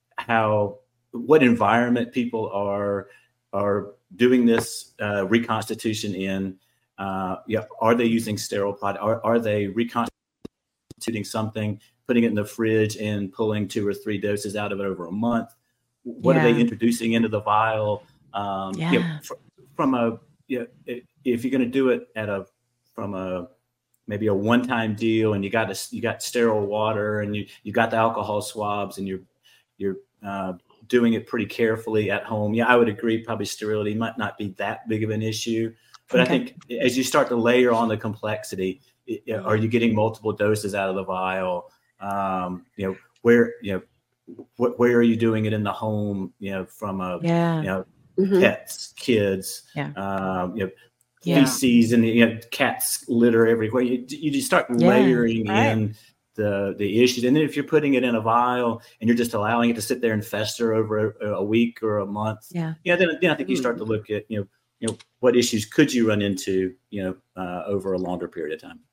[SPEAKER 11] how what environment people are are doing this uh, reconstitution in. Uh, yeah, are they using sterile product? Are are they reconstituting something, putting it in the fridge and pulling two or three doses out of it over a month? What are
[SPEAKER 1] Yeah.
[SPEAKER 11] they introducing into the vial? Um, you know,
[SPEAKER 1] Yeah.
[SPEAKER 11] fr- from a yeah, i- if you're going to do it at a from a maybe a one-time deal, and you got a, you got sterile water, and you you got the alcohol swabs, and you're you're uh, doing it pretty carefully at home. Yeah, I would agree. Probably sterility might not be that big of an issue, but
[SPEAKER 1] Okay.
[SPEAKER 11] I think as you start to layer on the complexity, it, are you getting multiple doses out of the vial? Um, you know, where you know. Wh- where are you doing it in the home? You know, from a
[SPEAKER 1] Yeah.
[SPEAKER 11] you know
[SPEAKER 8] Mhm.
[SPEAKER 11] pets, kids,
[SPEAKER 1] Yeah.
[SPEAKER 11] um, you know,
[SPEAKER 1] Yeah.
[SPEAKER 11] feces, and you know cats litter everywhere. You you just start
[SPEAKER 1] Yeah.
[SPEAKER 11] layering
[SPEAKER 7] Right.
[SPEAKER 11] in the the issues, and then if you're putting it in a vial and you're just allowing it to sit there and fester over a, a week or a month,
[SPEAKER 1] Yeah.
[SPEAKER 11] yeah, then, then I think you start to look at you know you know what issues could you run into you know uh, over a longer period of time.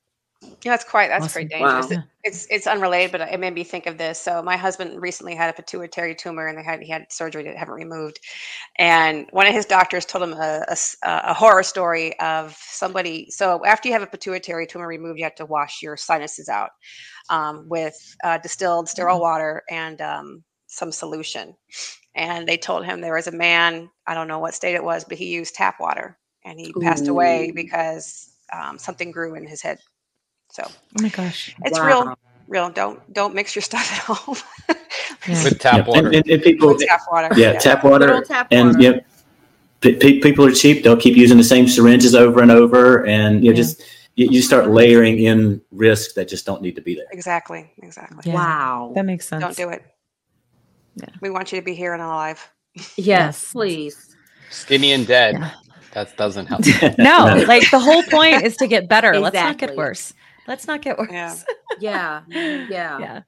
[SPEAKER 7] Yeah, that's quite that's
[SPEAKER 1] Awesome.
[SPEAKER 7] pretty dangerous.
[SPEAKER 8] Wow.
[SPEAKER 7] It- It's it's unrelated, but it made me think of this. So my husband recently had a pituitary tumor, and they had he had surgery to have it removed. And one of his doctors told him a, a s- a horror story of somebody. So after you have a pituitary tumor removed, you have to wash your sinuses out um, with uh, distilled sterile water and um, some solution. And they told him there was a man, I don't know what state it was, but he used tap water, and he passed away
[SPEAKER 8] Ooh.
[SPEAKER 7] because um, something grew in his head. So
[SPEAKER 1] Oh my gosh.
[SPEAKER 7] it's
[SPEAKER 8] Wow.
[SPEAKER 7] real, real. Don't don't mix your stuff at home.
[SPEAKER 1] Yeah.
[SPEAKER 10] With tap
[SPEAKER 11] Yeah,
[SPEAKER 10] water.
[SPEAKER 11] and, and, and people,
[SPEAKER 7] With tap water.
[SPEAKER 11] yeah, tap water,
[SPEAKER 8] Good old tap
[SPEAKER 11] and
[SPEAKER 8] water.
[SPEAKER 11] you know, pe- pe- people are cheap. They'll keep using the same syringes over and over, and you know,
[SPEAKER 1] Yeah.
[SPEAKER 11] just you, you start layering in risks that just don't need to be there.
[SPEAKER 7] Exactly. Exactly.
[SPEAKER 1] Yeah.
[SPEAKER 8] Wow.
[SPEAKER 1] That makes sense.
[SPEAKER 7] Don't do it.
[SPEAKER 1] Yeah.
[SPEAKER 7] We want you to be here and alive.
[SPEAKER 8] Yes, please.
[SPEAKER 10] Skinny and dead.
[SPEAKER 1] Yeah.
[SPEAKER 10] That doesn't help.
[SPEAKER 1] No, like the whole point is to get better. Let's not get
[SPEAKER 8] Exactly.
[SPEAKER 1] worse. Let's not get worse.
[SPEAKER 7] Yeah.
[SPEAKER 8] Yeah. Yeah.
[SPEAKER 1] Yeah.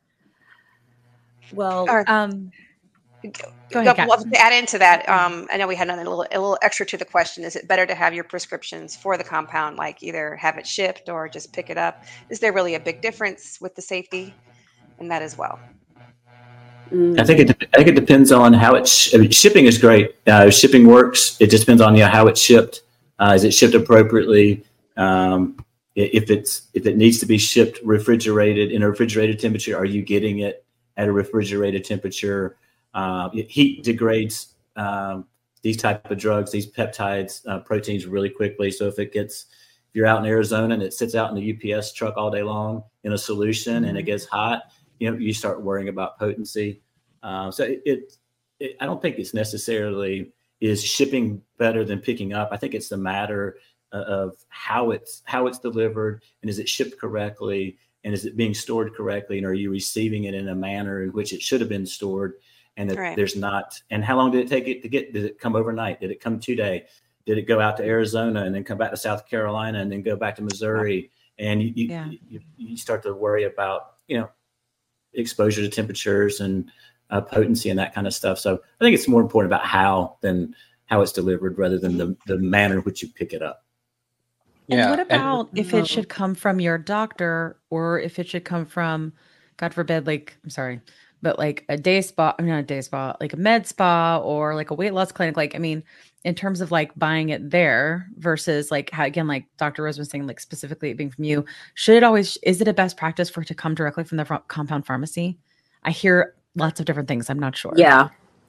[SPEAKER 8] Well,
[SPEAKER 7] All right.
[SPEAKER 1] Um, Go
[SPEAKER 7] Go-
[SPEAKER 1] ahead, Kat.
[SPEAKER 7] well, to add into that, um, I know we had another little, a little extra to the question. Is it better to have your prescriptions for the compound, like either have it shipped or just pick it up? Is there really a big difference with the safety in that as well?
[SPEAKER 8] mm,
[SPEAKER 11] I think it. I think it depends on how it's. I mean, shipping is great. Uh, shipping works. It just depends on you know, how it's shipped. Uh, is it shipped appropriately? Um, i- if it's if it needs to be shipped refrigerated in a refrigerated temperature, are you getting it at a refrigerated temperature? Uh, heat degrades um, these type of drugs, these peptides, uh, proteins really quickly. So if it gets, if you're out in Arizona and it sits out in the U P S truck all day long in a solution
[SPEAKER 1] Mm-hmm.
[SPEAKER 11] and it gets hot, you know, you start worrying about potency. Uh, so it, it, it, I don't think it's necessarily is shipping better than picking up. I think it's the matter of how it's how it's delivered, and is it shipped correctly, and is it being stored correctly, and are you receiving it in a manner in which it should have been stored, and that
[SPEAKER 7] Right.
[SPEAKER 11] there's not. And how long did it take it to get? Did it come overnight? Did it come today? Did it go out to Arizona and then come back to South Carolina and then go back to Missouri? And you you,
[SPEAKER 1] Yeah.
[SPEAKER 11] you, you start to worry about you know exposure to temperatures and uh, potency and that kind of stuff. So I think it's more important about how than how it's delivered rather than the, the manner in which you pick it up.
[SPEAKER 1] And
[SPEAKER 10] Yeah.
[SPEAKER 1] what
[SPEAKER 10] And
[SPEAKER 1] about if it should come from your doctor or if it should come from, God forbid, like, I'm sorry, but like a day spa, I mean, not a day spa, like a med spa or like a weight loss clinic. Like, I mean, in terms of like buying it there versus like how, again, like Doctor Rose was saying, like specifically it being from you, should it always, is it a best practice for it to come directly from the fr- compound pharmacy? I hear lots of different things. I'm not sure.
[SPEAKER 8] Yeah.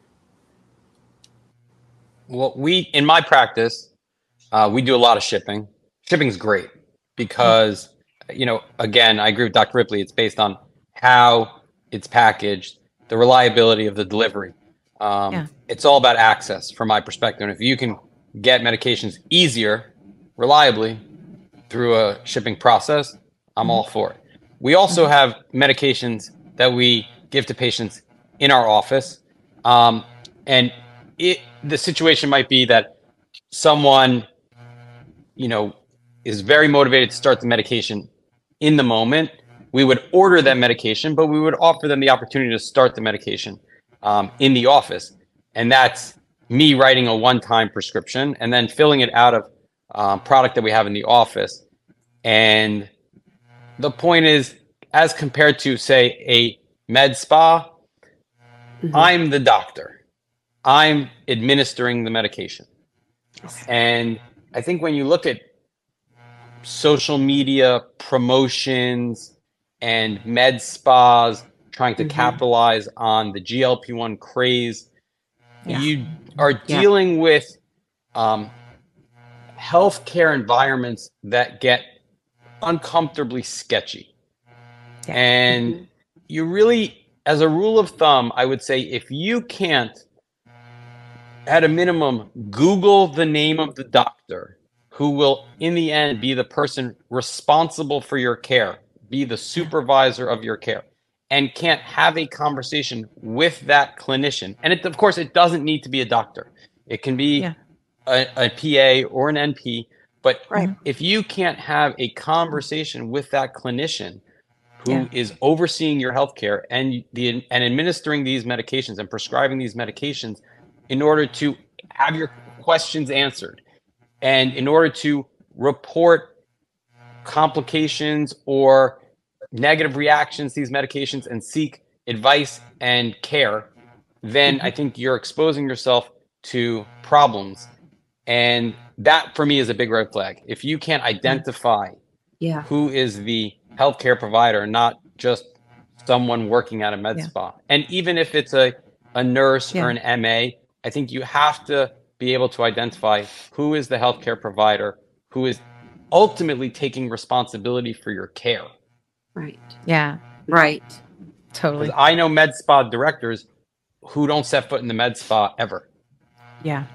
[SPEAKER 10] well, we in my practice, uh, we do a lot of shipping. Shipping's great because, you know, again, I agree with Doctor Ripley. It's based on how it's packaged, the reliability of the delivery. Um,
[SPEAKER 1] Yeah.
[SPEAKER 10] It's all about access from my perspective. And if you can get medications easier, reliably through a shipping process, I'm all for it. We also have medications that we give to patients in our office. Um, and it, the situation might be that someone, you know, is very motivated to start the medication in the moment. We would order that medication, but we would offer them the opportunity to start the medication um, in the office. And that's me writing a one-time prescription and then filling it out of um, product that we have in the office. And the point is, as compared to, say, a med spa, mm-hmm. I'm the doctor. I'm administering the medication. And I think when you look at social media promotions and med spas trying to mm-hmm. capitalize on the G L P one craze, yeah. you are dealing yeah. with um, healthcare environments that get uncomfortably sketchy. Yeah. And mm-hmm. you really, as a rule of thumb, I would say if you can't, at a minimum, Google the name of the doctor who will, in the end, be the person responsible for your care, be the supervisor of your care, and can't have a conversation with that clinician. And it, of course, it doesn't need to be a doctor. It can be yeah. a, a P A or an N P. But right. if you can't have a conversation with that clinician who yeah. is overseeing your healthcare and the and administering these medications and prescribing these medications in order to have your questions answered, and in order to report complications or negative reactions to these medications and seek advice and care, then mm-hmm. I think you're exposing yourself to problems. And that, for me, is a big red flag. If you can't identify yeah. who is the healthcare provider, not just someone working at a med yeah. spa. And even if it's a, a nurse yeah. or an M A, I think you have to be able to identify who is the healthcare provider, who is ultimately taking responsibility for your care.
[SPEAKER 8] Right.
[SPEAKER 1] Yeah.
[SPEAKER 8] Right.
[SPEAKER 1] Totally.
[SPEAKER 10] Because I know med spa directors who don't set foot in the med spa ever.
[SPEAKER 1] Yeah.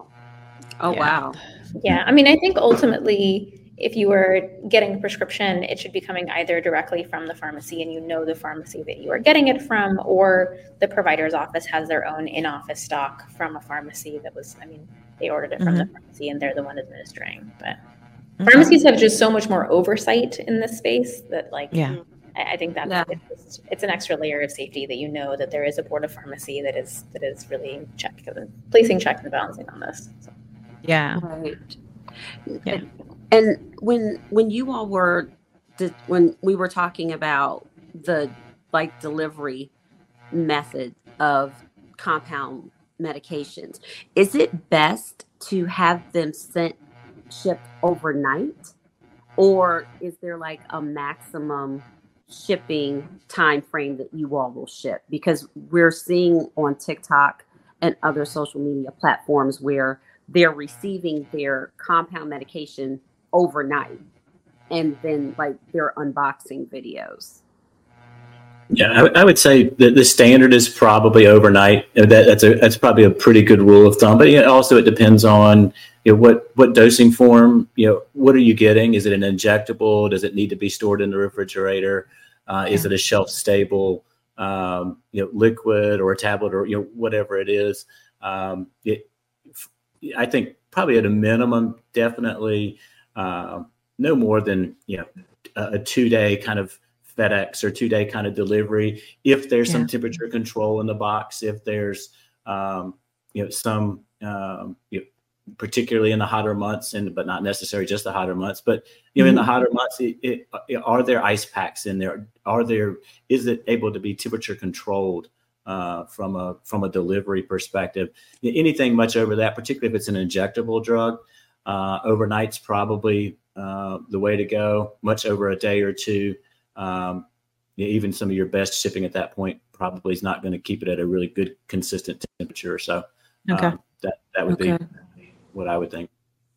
[SPEAKER 8] Oh,
[SPEAKER 9] yeah.
[SPEAKER 8] wow.
[SPEAKER 9] Yeah. I mean, I think ultimately, if you were getting a prescription, it should be coming either directly from the pharmacy and you know the pharmacy that you are getting it from, or the provider's office has their own in-office stock from a pharmacy that was, I mean, they ordered it from mm-hmm. the pharmacy and they're the one administering. But mm-hmm. pharmacies have just so much more oversight in this space that, like,
[SPEAKER 1] yeah.
[SPEAKER 9] I, I think that's yeah. it's, it's an extra layer of safety that you know that there is a board of pharmacy that is that is really check, placing checks and balancing on this. So.
[SPEAKER 1] Yeah.
[SPEAKER 8] Right.
[SPEAKER 1] Yeah.
[SPEAKER 8] And when when you all were when we were talking about the like delivery method of compound medications, is it best to have them sent shipped overnight, or is there like a maximum shipping time frame that you all will ship? Because we're seeing on TikTok and other social media platforms where they're receiving their compound medication overnight, and then like their unboxing videos.
[SPEAKER 11] Yeah, I, I would say that the standard is probably overnight. That, that's a that's probably a pretty good rule of thumb. But yeah, also it depends on, you know, what what dosing form. You know, what are you getting? Is it an injectable? Does it need to be stored in the refrigerator? Uh, yeah. Is it a shelf stable, um, you know, liquid or a tablet, or you know, whatever it is? Um, it, I think probably at a minimum, definitely uh, no more than, you know, a, a two day kind of FedEx or two day kind of delivery. If there's yeah. some temperature control in the box, if there's um, you know some um, you know, particularly in the hotter months, and but not necessarily just the hotter months. But you know, mm-hmm. in the hotter months, it, it, it, are there ice packs in there? Are there? Is it able to be temperature controlled uh, from a from a delivery perspective? Anything much over that, particularly if it's an injectable drug, uh, overnight's probably uh, the way to go. Much over a day or two, um, even some of your best shipping at that point probably is not going to keep it at a really good consistent temperature. So
[SPEAKER 1] okay.
[SPEAKER 11] um, that that would
[SPEAKER 1] okay.
[SPEAKER 11] be what I would think.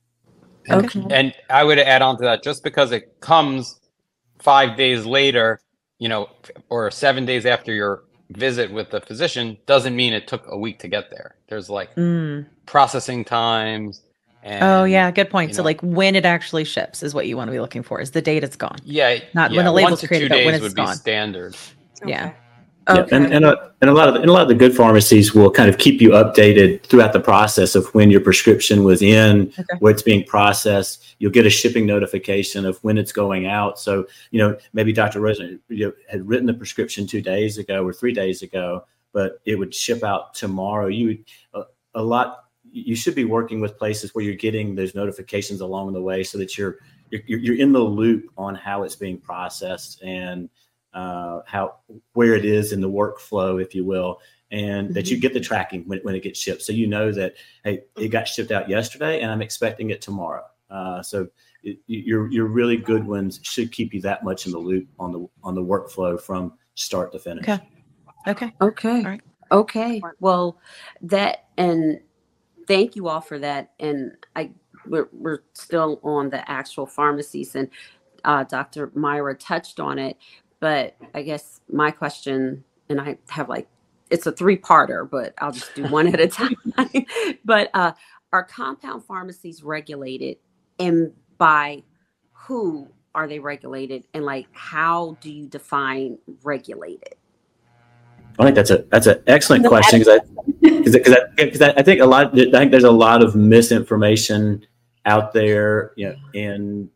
[SPEAKER 10] Okay. And I would add on to that, just because it comes five days later, you know, or seven days after your visit with the physician, doesn't mean it took a week to get there. There's like
[SPEAKER 1] mm.
[SPEAKER 10] processing times. And,
[SPEAKER 1] oh yeah, good point.
[SPEAKER 10] You
[SPEAKER 1] so
[SPEAKER 10] know,
[SPEAKER 1] like when it actually ships is what you want to be looking for, is the date it's gone.
[SPEAKER 10] Yeah.
[SPEAKER 1] Not
[SPEAKER 10] yeah,
[SPEAKER 1] when the label's
[SPEAKER 10] one to
[SPEAKER 1] created,
[SPEAKER 10] two
[SPEAKER 1] but when
[SPEAKER 10] days
[SPEAKER 1] it's
[SPEAKER 10] would be
[SPEAKER 1] gone.
[SPEAKER 10] standard.
[SPEAKER 7] Okay.
[SPEAKER 1] Yeah.
[SPEAKER 11] Yeah,
[SPEAKER 1] Okay.
[SPEAKER 11] and and a, and a lot of the, and a lot of the good pharmacies will kind of keep you updated throughout the process of when your prescription was in,
[SPEAKER 1] okay.
[SPEAKER 11] where it's being processed. You'll get a shipping notification of when it's going out. So you know maybe Doctor Rosen, you know, had written the prescription two days ago or three days ago, but it would ship out tomorrow. You would a, a lot. You should be working with places where you're getting those notifications along the way, so that you're you're, you're in the loop on how it's being processed and uh, how, where it is in the workflow, if you will, and mm-hmm. that you get the tracking when, when it gets shipped. So you know that, hey, it got shipped out yesterday and I'm expecting it tomorrow. Uh, so it, your, your really good ones should keep you that much in the loop on the, on the workflow from start to finish.
[SPEAKER 1] Okay. Okay.
[SPEAKER 8] Okay.
[SPEAKER 1] All right.
[SPEAKER 8] Okay. Well, that, and thank you all for that. And I, we're, we're still on the actual pharmacies, and uh, Doctor Myra touched on it. But I guess my question, and I have like, it's a three-parter, but I'll just do one at a time. But uh, are compound pharmacies regulated, and by who are they regulated? And like, how do you define regulated?
[SPEAKER 11] I think that's a that's an excellent question, because I because I, because I, I think a lot I think there's a lot of misinformation out there, you know, and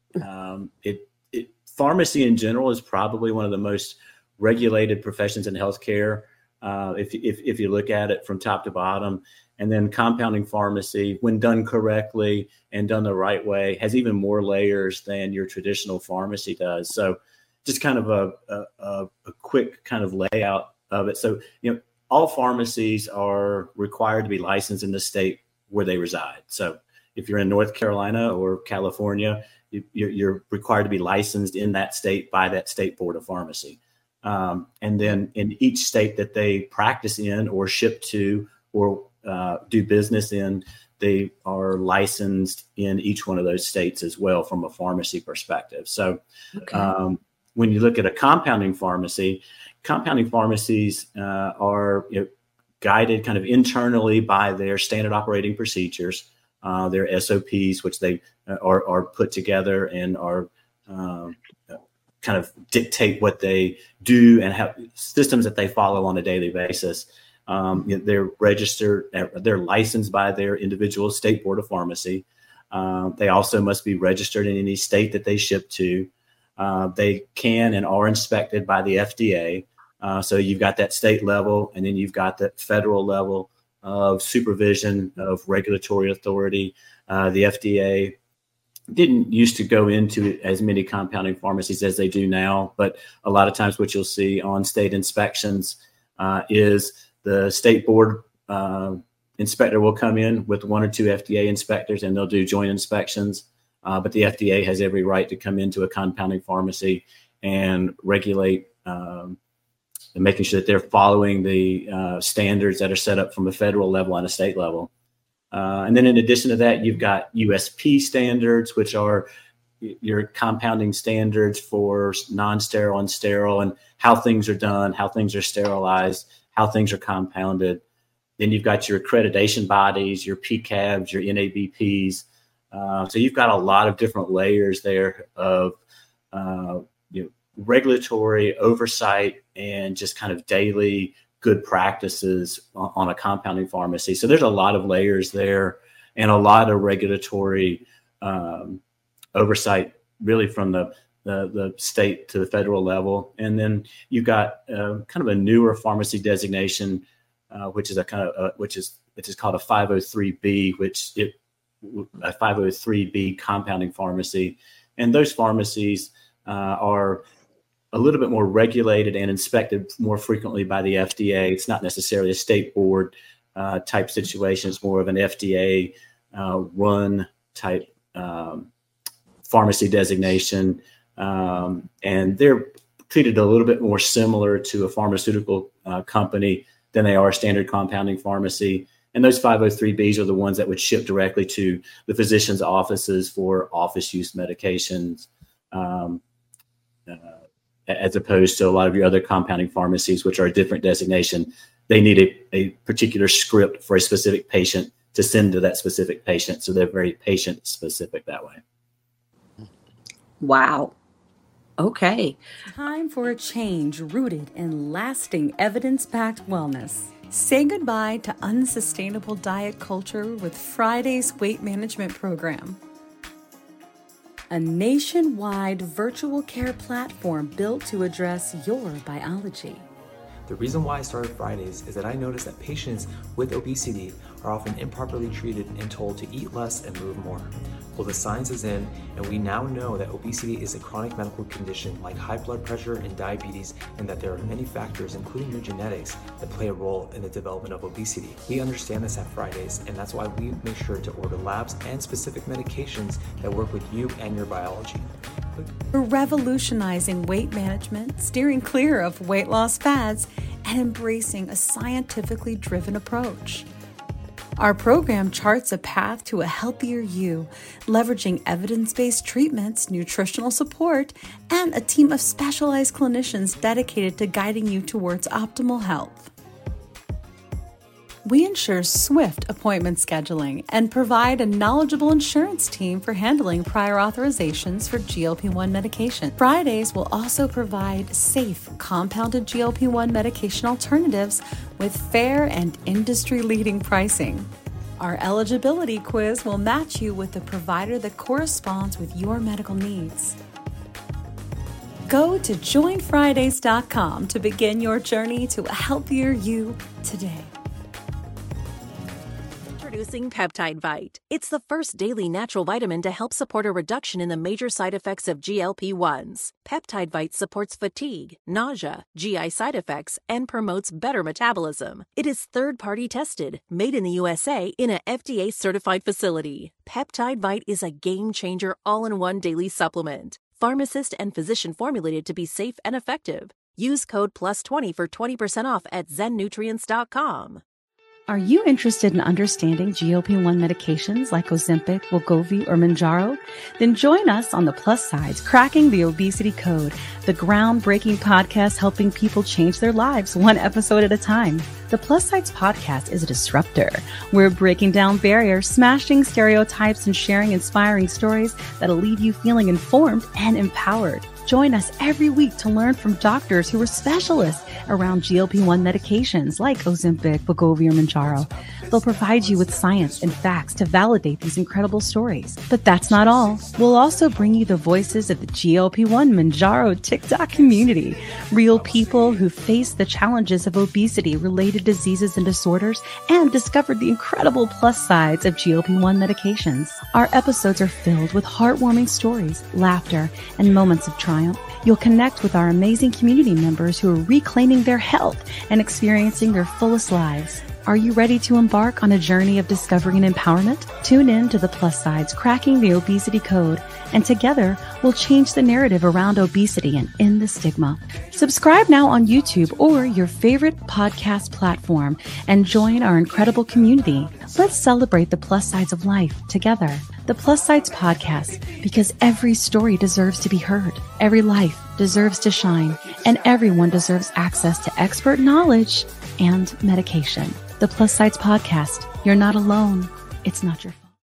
[SPEAKER 11] um, it. Pharmacy in general is probably one of the most regulated professions in healthcare, uh, if, if if you look at it from top to bottom. And then compounding pharmacy, when done correctly and done the right way, has even more layers than your traditional pharmacy does. So just kind of a, a, a quick kind of layout of it. So, you know, all pharmacies are required to be licensed in the state where they reside. So if you're in North Carolina or California, you're required to be licensed in that state by that state board of pharmacy. Um, and then in each state that they practice in or ship to or uh, do business in, they are licensed in each one of those states as well from a pharmacy perspective. So okay. um, when you look at a compounding pharmacy, compounding pharmacies uh, are you know, guided kind of internally by their standard operating procedures. Uh, their S O Ps, which they uh, are, are put together and are um, kind of dictate what they do and have systems that they follow on a daily basis. Um, you know, they're registered, they're licensed by their individual state board of pharmacy. Uh, they also must be registered in any state that they ship to. Uh, they can and are inspected by the F D A. Uh, so you've got that state level, and then you've got that federal level of supervision, of regulatory authority. Uh, the F D A didn't used to go into as many compounding pharmacies as they do now, but a lot of times what you'll see on state inspections uh, is the state board uh, inspector will come in with one or two F D A inspectors, and they'll do joint inspections. Uh, but the F D A has every right to come into a compounding pharmacy and regulate um, and making sure that they're following the uh, standards that are set up from a federal level and a state level. Uh, and then in addition to that, you've got U S P standards, which are your compounding standards for non-sterile and sterile, and how things are done, how things are sterilized, how things are compounded. Then you've got your accreditation bodies, your P C A Bs, your N A B Ps. Uh, so you've got a lot of different layers there of uh, you know, regulatory oversight and just kind of daily good practices on, on a compounding pharmacy. So there's a lot of layers there and a lot of regulatory um, oversight really from the, the the state to the federal level. And then you've got uh, kind of a newer pharmacy designation, uh, which is a kind of uh, which is which is called a five oh three B, which it a five oh three B compounding pharmacy. And those pharmacies uh, are a little bit more regulated and inspected more frequently by the F D A. It's not necessarily a state board uh, type situation. It's more of an F D A uh, run type um, pharmacy designation. Um, and they're treated a little bit more similar to a pharmaceutical uh, company than they are a standard compounding pharmacy. And those five oh three Bs are the ones that would ship directly to the physician's offices for office use medications, um, uh, as opposed to a lot of your other compounding pharmacies, which are a different designation. They need a, a particular script for a specific patient to send to that specific patient. So they're very patient specific that way.
[SPEAKER 8] Wow. Okay.
[SPEAKER 2] Time for a change rooted in lasting evidence-backed wellness. Say goodbye to unsustainable diet culture with Friday's weight management program. A nationwide virtual care platform built to address your biology.
[SPEAKER 3] The reason why I started Fridays is that I noticed that patients with obesity are often improperly treated and told to eat less and move more. Well, the science is in, and we now know that obesity is a chronic medical condition like high blood pressure and diabetes, and that there are many factors, including your genetics, that play a role in the development of obesity. We understand this at Fridays, and that's why we make sure to order labs and specific medications that work with you and your biology.
[SPEAKER 2] We're revolutionizing weight management, steering clear of weight loss fads, and embracing a scientifically driven approach. Our program charts a path to a healthier you, leveraging evidence-based treatments, nutritional support, and a team of specialized clinicians dedicated to guiding you towards optimal health. We ensure swift appointment scheduling and provide a knowledgeable insurance team for handling prior authorizations for G L P one medication. Fridays will also provide safe, compounded G L P one medication alternatives with fair and industry-leading pricing. Our eligibility quiz will match you with the provider that corresponds with your medical needs. Go to join fridays dot com to begin your journey to a healthier you today.
[SPEAKER 5] Introducing Peptide Bite. It's the first daily natural vitamin to help support a reduction in the major side effects of G L P ones. Peptide Bite supports fatigue, nausea, G I side effects, and promotes better metabolism. It is third-party tested, made in the U S A in a F D A-certified facility. Peptide Bite is a game-changer all-in-one daily supplement. Pharmacist and physician formulated to be safe and effective. Use code plus twenty for twenty percent off at zen nutrients dot com.
[SPEAKER 1] Are you interested in understanding G L P one medications like Ozempic, Wegovy, or Mounjaro? Then join us on the Plus Sides, Cracking the Obesity Code, the groundbreaking podcast helping people change their lives one episode at a time. The Plus Sides podcast is a disruptor. We're breaking down barriers, smashing stereotypes, and sharing inspiring stories that'll leave you feeling informed and empowered. Join us every week to learn from doctors who are specialists around G L P one medications like Ozempic, Wegovy, or Mounjaro. They'll provide you with science and facts to validate these incredible stories. But that's not all. We'll also bring you the voices of the G L P one Mounjaro TikTok community, real people who face the challenges of obesity-related diseases and disorders and discovered the incredible plus sides of G L P one medications. Our episodes are filled with heartwarming stories, laughter, and moments of triumph. You'll connect with our amazing community members who are reclaiming their health and experiencing their fullest lives. Are you ready to embark on a journey of discovery and empowerment? Tune in to the Plus Sides, Cracking the Obesity Code, and together we'll change the narrative around obesity and end the stigma. Subscribe now on YouTube or your favorite podcast platform and join our incredible community. Let's celebrate the plus sides of life together. The Plus Sides Podcast, because every story deserves to be heard, every life deserves to shine, and everyone deserves access to expert knowledge and medication. The Plus Sides Podcast. You're not alone. It's not your fault.